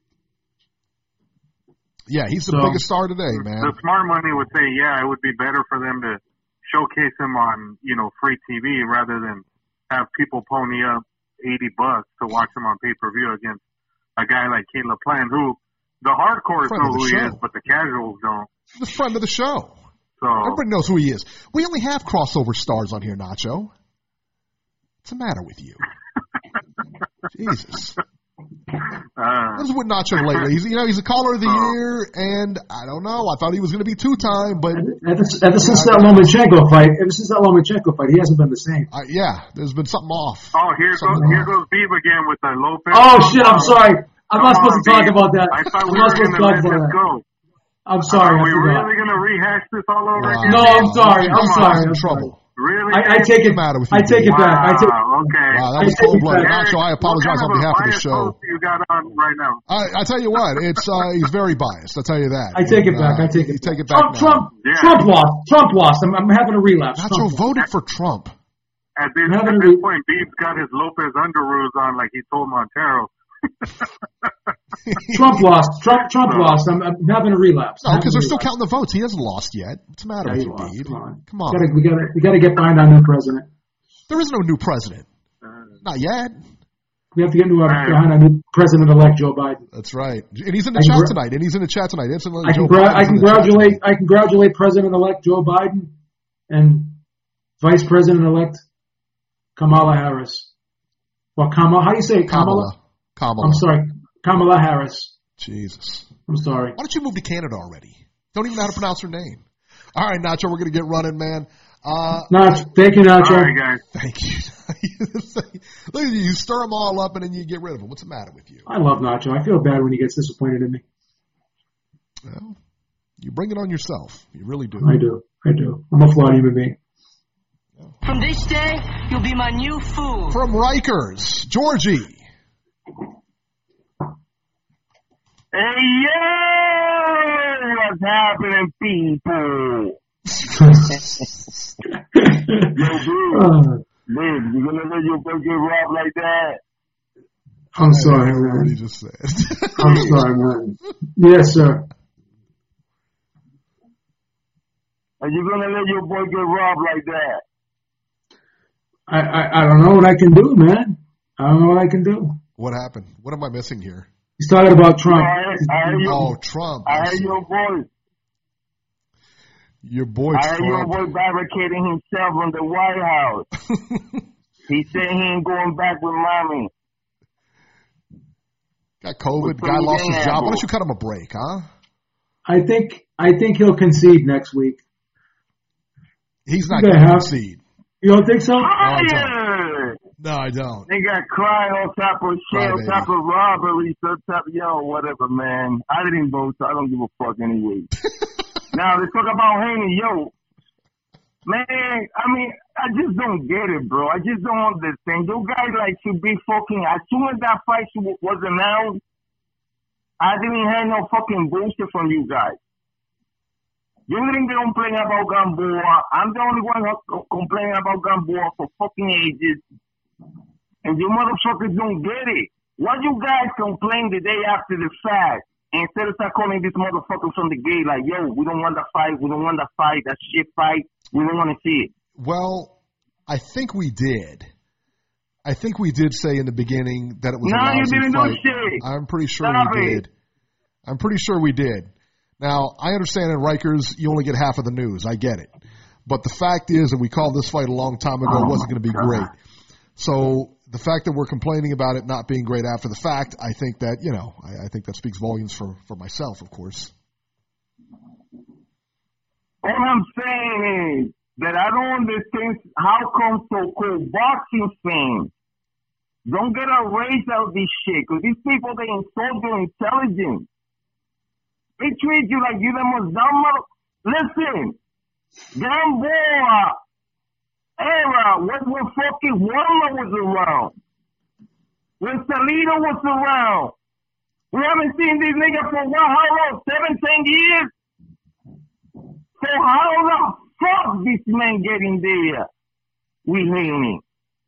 Speaker 3: Yeah, he's the
Speaker 4: So-
Speaker 3: biggest star today, man.
Speaker 6: The smart money would say, yeah, it would be better for them to showcase him on, you know, free T V rather than have people pony up eighty bucks to watch him on pay per view against a guy like Caleb Plant, who the hardcores
Speaker 3: Friend
Speaker 6: know
Speaker 3: of the
Speaker 6: who he
Speaker 3: show.
Speaker 6: is, but the casuals don't.
Speaker 3: The friend of the show.
Speaker 6: So
Speaker 3: Everybody knows who he is. We only have crossover stars on here, Nacho. What's the matter with you? Jesus.
Speaker 6: uh,
Speaker 3: What is with Nacho lately? He's, you know, he's a caller of the
Speaker 6: Oh.
Speaker 3: year, and I don't know. I thought he was going to be two-time, but
Speaker 4: Ever, ever since that Lomachenko fight, ever since that Lomachenko fight, he hasn't been the same.
Speaker 3: uh, yeah, there's been something off.
Speaker 6: oh, here goes
Speaker 3: Something
Speaker 6: here
Speaker 3: off.
Speaker 6: goes Beeb again with the Lopez.
Speaker 4: Oh shit! I'm sorry. I'm not
Speaker 6: Come
Speaker 4: supposed to
Speaker 6: on,
Speaker 4: talk
Speaker 6: Beeb.
Speaker 4: about that.
Speaker 6: I thought
Speaker 4: I'm
Speaker 6: we
Speaker 4: not
Speaker 6: were
Speaker 4: supposed to
Speaker 6: going
Speaker 4: talk
Speaker 6: to let
Speaker 4: about
Speaker 6: this
Speaker 4: that.
Speaker 6: go.
Speaker 4: I'm sorry.
Speaker 6: Are
Speaker 4: I
Speaker 6: we
Speaker 4: forgot.
Speaker 6: really going to rehash this all over
Speaker 3: Wow.
Speaker 6: again?
Speaker 4: No, I'm sorry. I'm
Speaker 6: Come on.
Speaker 4: sorry.
Speaker 3: in
Speaker 4: I'm
Speaker 3: trouble.
Speaker 6: Really?
Speaker 4: I, I take it.
Speaker 3: What's the matter with
Speaker 4: I
Speaker 3: you,
Speaker 4: take it
Speaker 3: Beeb?
Speaker 4: back. I take.
Speaker 6: Wow, okay.
Speaker 3: Wow, that
Speaker 4: I
Speaker 3: was
Speaker 4: take it
Speaker 3: cold-blooded.
Speaker 4: back.
Speaker 3: Nacho, I apologize
Speaker 6: what
Speaker 3: on
Speaker 6: kind
Speaker 3: behalf of the
Speaker 6: biased
Speaker 3: show.
Speaker 6: host you got on right now?
Speaker 3: I, I tell you what, it's uh, he's very biased. I'll tell you that.
Speaker 4: I take it
Speaker 3: And,
Speaker 4: back.
Speaker 3: uh,
Speaker 4: I take it.
Speaker 3: You take it
Speaker 4: Trump.
Speaker 3: back now.
Speaker 4: Trump.
Speaker 6: Yeah.
Speaker 4: Trump lost. Trump lost. I'm, I'm having a relapse.
Speaker 3: Nacho
Speaker 4: Trump lost.
Speaker 3: voted for Trump.
Speaker 6: At this,
Speaker 4: I'm having
Speaker 6: at
Speaker 4: a
Speaker 6: this
Speaker 4: re-
Speaker 6: point, Beeb's got his Lopez underoos on like he told Montero.
Speaker 4: Trump lost. Trump. Trump lost. I'm, I'm having a relapse.
Speaker 3: No,
Speaker 4: I'm
Speaker 3: because
Speaker 4: having
Speaker 3: they're
Speaker 4: a
Speaker 3: still
Speaker 4: relapse.
Speaker 3: counting the votes. He hasn't lost yet. What's the matter
Speaker 4: Yeah,
Speaker 3: with
Speaker 4: he
Speaker 3: you,
Speaker 4: lost.
Speaker 3: Beeb?
Speaker 4: Come on.
Speaker 3: Come on.
Speaker 4: Gotta, we gotta. We gotta get behind our new president.
Speaker 3: There is no new president. Not yet.
Speaker 4: We have to get new,
Speaker 6: Right.
Speaker 4: behind our new president-elect Joe Biden.
Speaker 3: That's right. And he's in the
Speaker 4: I
Speaker 3: chat
Speaker 4: congr-
Speaker 3: tonight. And he's in the chat tonight. Incidentally,
Speaker 4: I,
Speaker 3: Joe
Speaker 4: congra-
Speaker 3: Biden's
Speaker 4: I
Speaker 3: in the chat
Speaker 4: congratulate.
Speaker 3: tonight.
Speaker 4: I congratulate President-elect Joe Biden and Vice President-elect Kamala Harris. Well, Kamala. How do you say it? Kamala?
Speaker 3: Kamala. Kamala.
Speaker 4: I'm sorry, Kamala Harris.
Speaker 3: Jesus.
Speaker 4: I'm sorry.
Speaker 3: Why don't you move to Canada already? Don't even know how to pronounce her name. All right, Nacho, we're going to get running, man. Uh,
Speaker 4: Nacho, thank you, Nacho.
Speaker 6: All right, guys.
Speaker 3: thank you. Look at you. You stir them all up and then you get rid of them. What's the matter with you?
Speaker 4: I love Nacho. I feel bad when he gets disappointed in me.
Speaker 3: Well, you bring it on yourself. You really do.
Speaker 4: I do. I do. I'm a flawed human being.
Speaker 7: From this day, you'll be my new fool.
Speaker 3: From Rikers, Georgie.
Speaker 6: Hey, yo! What's happening, people? Yo, dude.
Speaker 4: Uh,
Speaker 6: Dude, you gonna let your boy get robbed like that?
Speaker 4: I'm sorry,
Speaker 3: What
Speaker 4: man.
Speaker 3: he just said.
Speaker 4: I'm sorry, man. Yes, sir.
Speaker 6: Are you gonna let your boy get robbed like that?
Speaker 4: I, I, I don't know what I can do, man. I don't know what I can do.
Speaker 3: What happened? What am I missing here?
Speaker 4: He's talking about Trump.
Speaker 6: I, I heard your,
Speaker 3: Oh, Trump.
Speaker 6: I
Speaker 3: I
Speaker 6: heard
Speaker 3: see.
Speaker 6: your voice.
Speaker 3: Your boy
Speaker 6: I heard your
Speaker 3: Trump.
Speaker 6: boy barricading himself in the White House. He said he ain't going back with mommy.
Speaker 3: Got COVID.
Speaker 6: What's
Speaker 3: Guy
Speaker 6: up,
Speaker 3: lost his
Speaker 6: gang,
Speaker 3: job. Why
Speaker 6: Apple?
Speaker 3: don't you cut him a break, huh?
Speaker 4: I think I think he'll concede next week.
Speaker 3: He's not
Speaker 4: Yeah,
Speaker 3: going to
Speaker 4: huh?
Speaker 3: concede.
Speaker 4: You don't think so?
Speaker 6: Fire!
Speaker 3: No, I don't.
Speaker 6: They got crime on top of shit,
Speaker 3: Cry
Speaker 6: on
Speaker 3: baby.
Speaker 6: top of robbery, on top of, yo, whatever, man. I didn't vote, so I don't give a fuck anyway. Now, let's talk about Haney, yo. Man, I mean, I just don't get it, bro. I just don't understand. You guys, like, should be fucking, as soon as that fight was announced, I didn't hear no fucking bullshit from you guys. You didn't complain about Gamboa. I'm the only one who complaining about Gamboa for fucking ages. And you motherfuckers don't get it. Why you guys complain the day after the fact instead of start calling this motherfucker from the gate like, yo, we don't want the fight, we don't want the fight, that shit fight, we don't want to see it.
Speaker 3: Well, I think we did. I think we did say in the beginning that it was
Speaker 6: No,
Speaker 3: a
Speaker 6: you
Speaker 3: lousy
Speaker 6: didn't do
Speaker 3: fight.
Speaker 6: shit.
Speaker 3: I'm pretty sure
Speaker 6: Stop
Speaker 3: we
Speaker 6: it.
Speaker 3: did. I'm pretty sure we did. Now, I understand in Rikers you only get half of the news. I get it. But the fact is that we called this fight a long time ago.
Speaker 6: Oh
Speaker 3: It wasn't going to be
Speaker 6: my
Speaker 3: great.
Speaker 6: God.
Speaker 3: So the fact that we're complaining about it not being great after the fact, I think that, you know, I, I think that speaks volumes for, for myself, of course.
Speaker 6: All I'm saying is that I don't understand how come so-called boxing fans don't get a raise out of this shit. Because these people, they insult your intelligence. They treat you like you're the most dumb mother. Listen, Gamboa era was when fucking Walmart was around. When Salido was around. We haven't seen these niggas for what, how long? Seven, ten years? So how the fuck this man getting there? We hate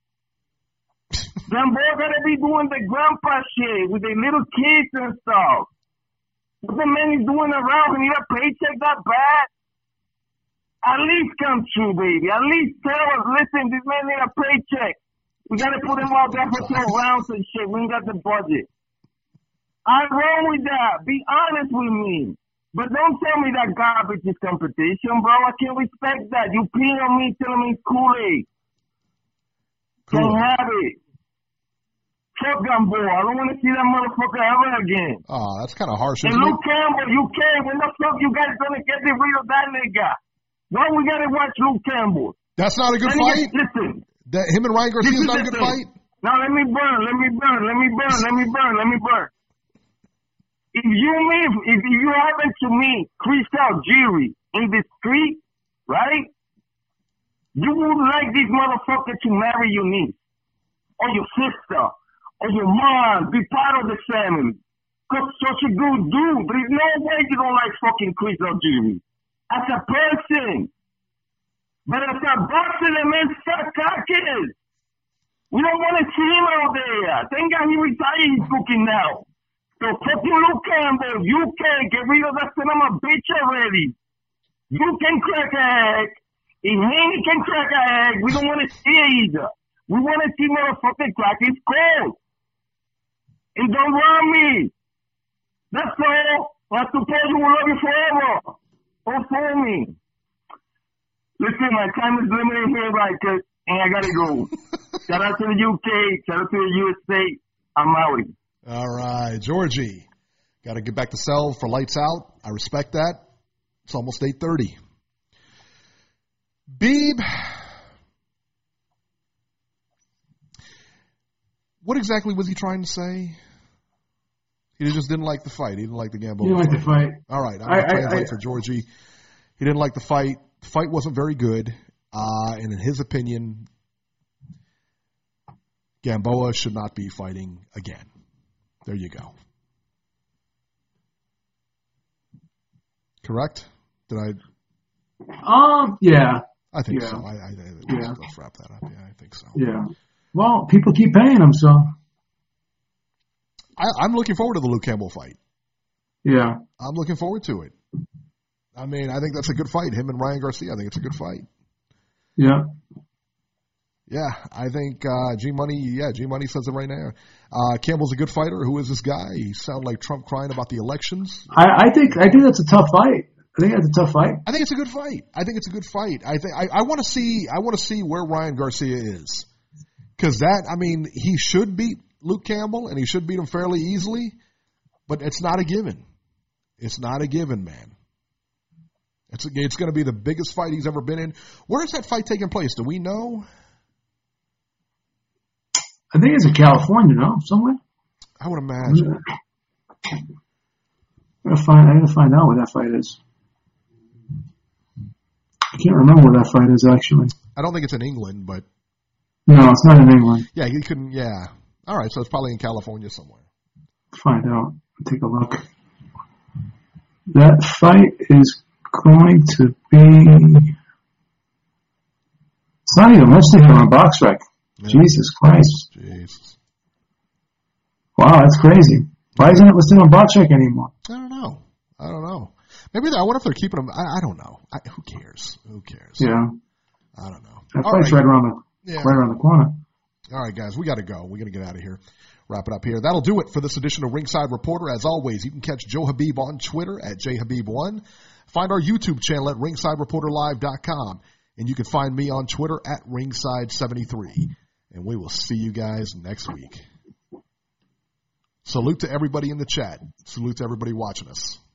Speaker 6: Gamboa gotta be doing the grandpa shit with the little kids and stuff. What the man is doing around, he need a paycheck that bad? At least come true, baby. At least tell us, listen, this man need a paycheck. We gotta put him out there for twelve rounds and shit. We ain't got the budget. I'm wrong with that. Be honest with me. But don't tell me that garbage is competition, bro. I can't respect that. You pee on me telling me it's Kool-Aid. Can't
Speaker 3: Cool.
Speaker 6: have it. Fuck Gamboa. I don't want to see that motherfucker ever again.
Speaker 3: Oh, that's kind of harsh,
Speaker 6: And
Speaker 3: isn't it?
Speaker 6: Luke Campbell, you can't. When the fuck you guys gonna get the rid of that nigga? Why we gotta watch Luke Campbell?
Speaker 3: That's not a good
Speaker 6: That nigga-
Speaker 3: fight?
Speaker 6: Listen.
Speaker 3: That, him and Ryan Garcia
Speaker 6: This
Speaker 3: is
Speaker 6: is
Speaker 3: not a
Speaker 6: the
Speaker 3: good
Speaker 6: thing.
Speaker 3: fight?
Speaker 6: Now let me burn, let me burn, let me burn, let me burn, let me burn. If you meet, if you happen to meet Chris Algieri in the street, right? You would like this motherfucker to marry your niece, or your sister, or your mom, be part of the family. Cause such a good dude. There's no way you don't like fucking Chris Algieri. As a person. But as a boxer, the man's fat cockers. We don't want to see him out there. Thank God he retired, he's cooking now. So fucking Luke Campbell, you can get rid of that son of a bitch already. You can crack a egg. If Haney can crack a egg, we don't want to see it either. We want to see motherfucking crack his cold. And don't run me. That's all. I suppose you will love you forever. Don't fool me. Listen, my time is limited here, right? Cause, and I gotta go. Shout out to the U K. Shout out to the U S A. I'm out.
Speaker 3: All right, Georgie. Got to get back to cell for lights out. I respect that. It's almost eight thirty. Beeb, What exactly was he trying to say? He just didn't like the fight. He didn't like the Gamboa.
Speaker 4: He didn't like the fight.
Speaker 3: All right, I'm
Speaker 4: I-
Speaker 3: going to translate
Speaker 4: I- I-
Speaker 3: for Georgie. He didn't like the fight. The fight wasn't very good, uh, and in his opinion, Gamboa should not be fighting again. There you go. Correct? Did I?
Speaker 4: Um, yeah,
Speaker 3: I think
Speaker 4: Yeah.
Speaker 3: so. I, I, I
Speaker 4: Yeah.
Speaker 3: let's, let's wrap that up. Yeah, I think so.
Speaker 4: yeah. Well, people keep paying him, so
Speaker 3: I, I'm looking forward to the Luke Campbell fight.
Speaker 4: yeah.
Speaker 3: I'm looking forward to it. I mean, I think that's a good fight. Him and Ryan Garcia, I think it's a good fight.
Speaker 4: Yeah.
Speaker 3: Yeah, I think uh, G Money. Yeah, G Money says it right now. Uh, Campbell's a good fighter. Who is this guy? He sounds like Trump crying about the elections.
Speaker 4: I, I think I think that's a tough fight. I think that's a tough fight.
Speaker 3: I think it's a good fight. I think it's a good fight. I think I, I want to see. I want to see where Ryan Garcia is, because that. I mean, he should beat Luke Campbell, and he should beat him fairly easily, but it's not a given. It's not a given, man. It's it's going to be the biggest fight he's ever been in. Where is that fight taking place? Do we know?
Speaker 4: I think it's in California, no? Somewhere?
Speaker 3: I would imagine.
Speaker 4: I gotta find I gotta find out where that fight is. I can't remember where that fight is actually.
Speaker 3: I don't think it's in England, but
Speaker 4: No, it's not in England.
Speaker 3: yeah, he couldn't. Yeah. All right, so it's probably in California somewhere.
Speaker 4: Find out. Take a look. That fight is going to be. It's not even listed here on BoxRec.
Speaker 3: Yeah.
Speaker 4: Jesus Christ!
Speaker 3: Jesus.
Speaker 4: Wow, that's crazy. Why isn't it listed on BoxRec anymore?
Speaker 3: I don't know. I don't know. Maybe they, I wonder if they're keeping him. I, I don't know. I, who cares? Who cares?
Speaker 4: Yeah,
Speaker 3: I don't know.
Speaker 4: that
Speaker 3: All
Speaker 4: fight's
Speaker 3: right.
Speaker 4: right around the
Speaker 3: Yeah.
Speaker 4: right around the corner.
Speaker 3: All right, guys, we got to go. We got to get out of here. Wrap it up here. That'll do it for this edition of Ringside Reporter. As always, you can catch Joe Habib on Twitter at J Habib one. Find our YouTube channel at ringside reporter live dot com. And you can find me on Twitter at ringside seventy-three. And we will see you guys next week. Salute to everybody in the chat. Salute to everybody watching us.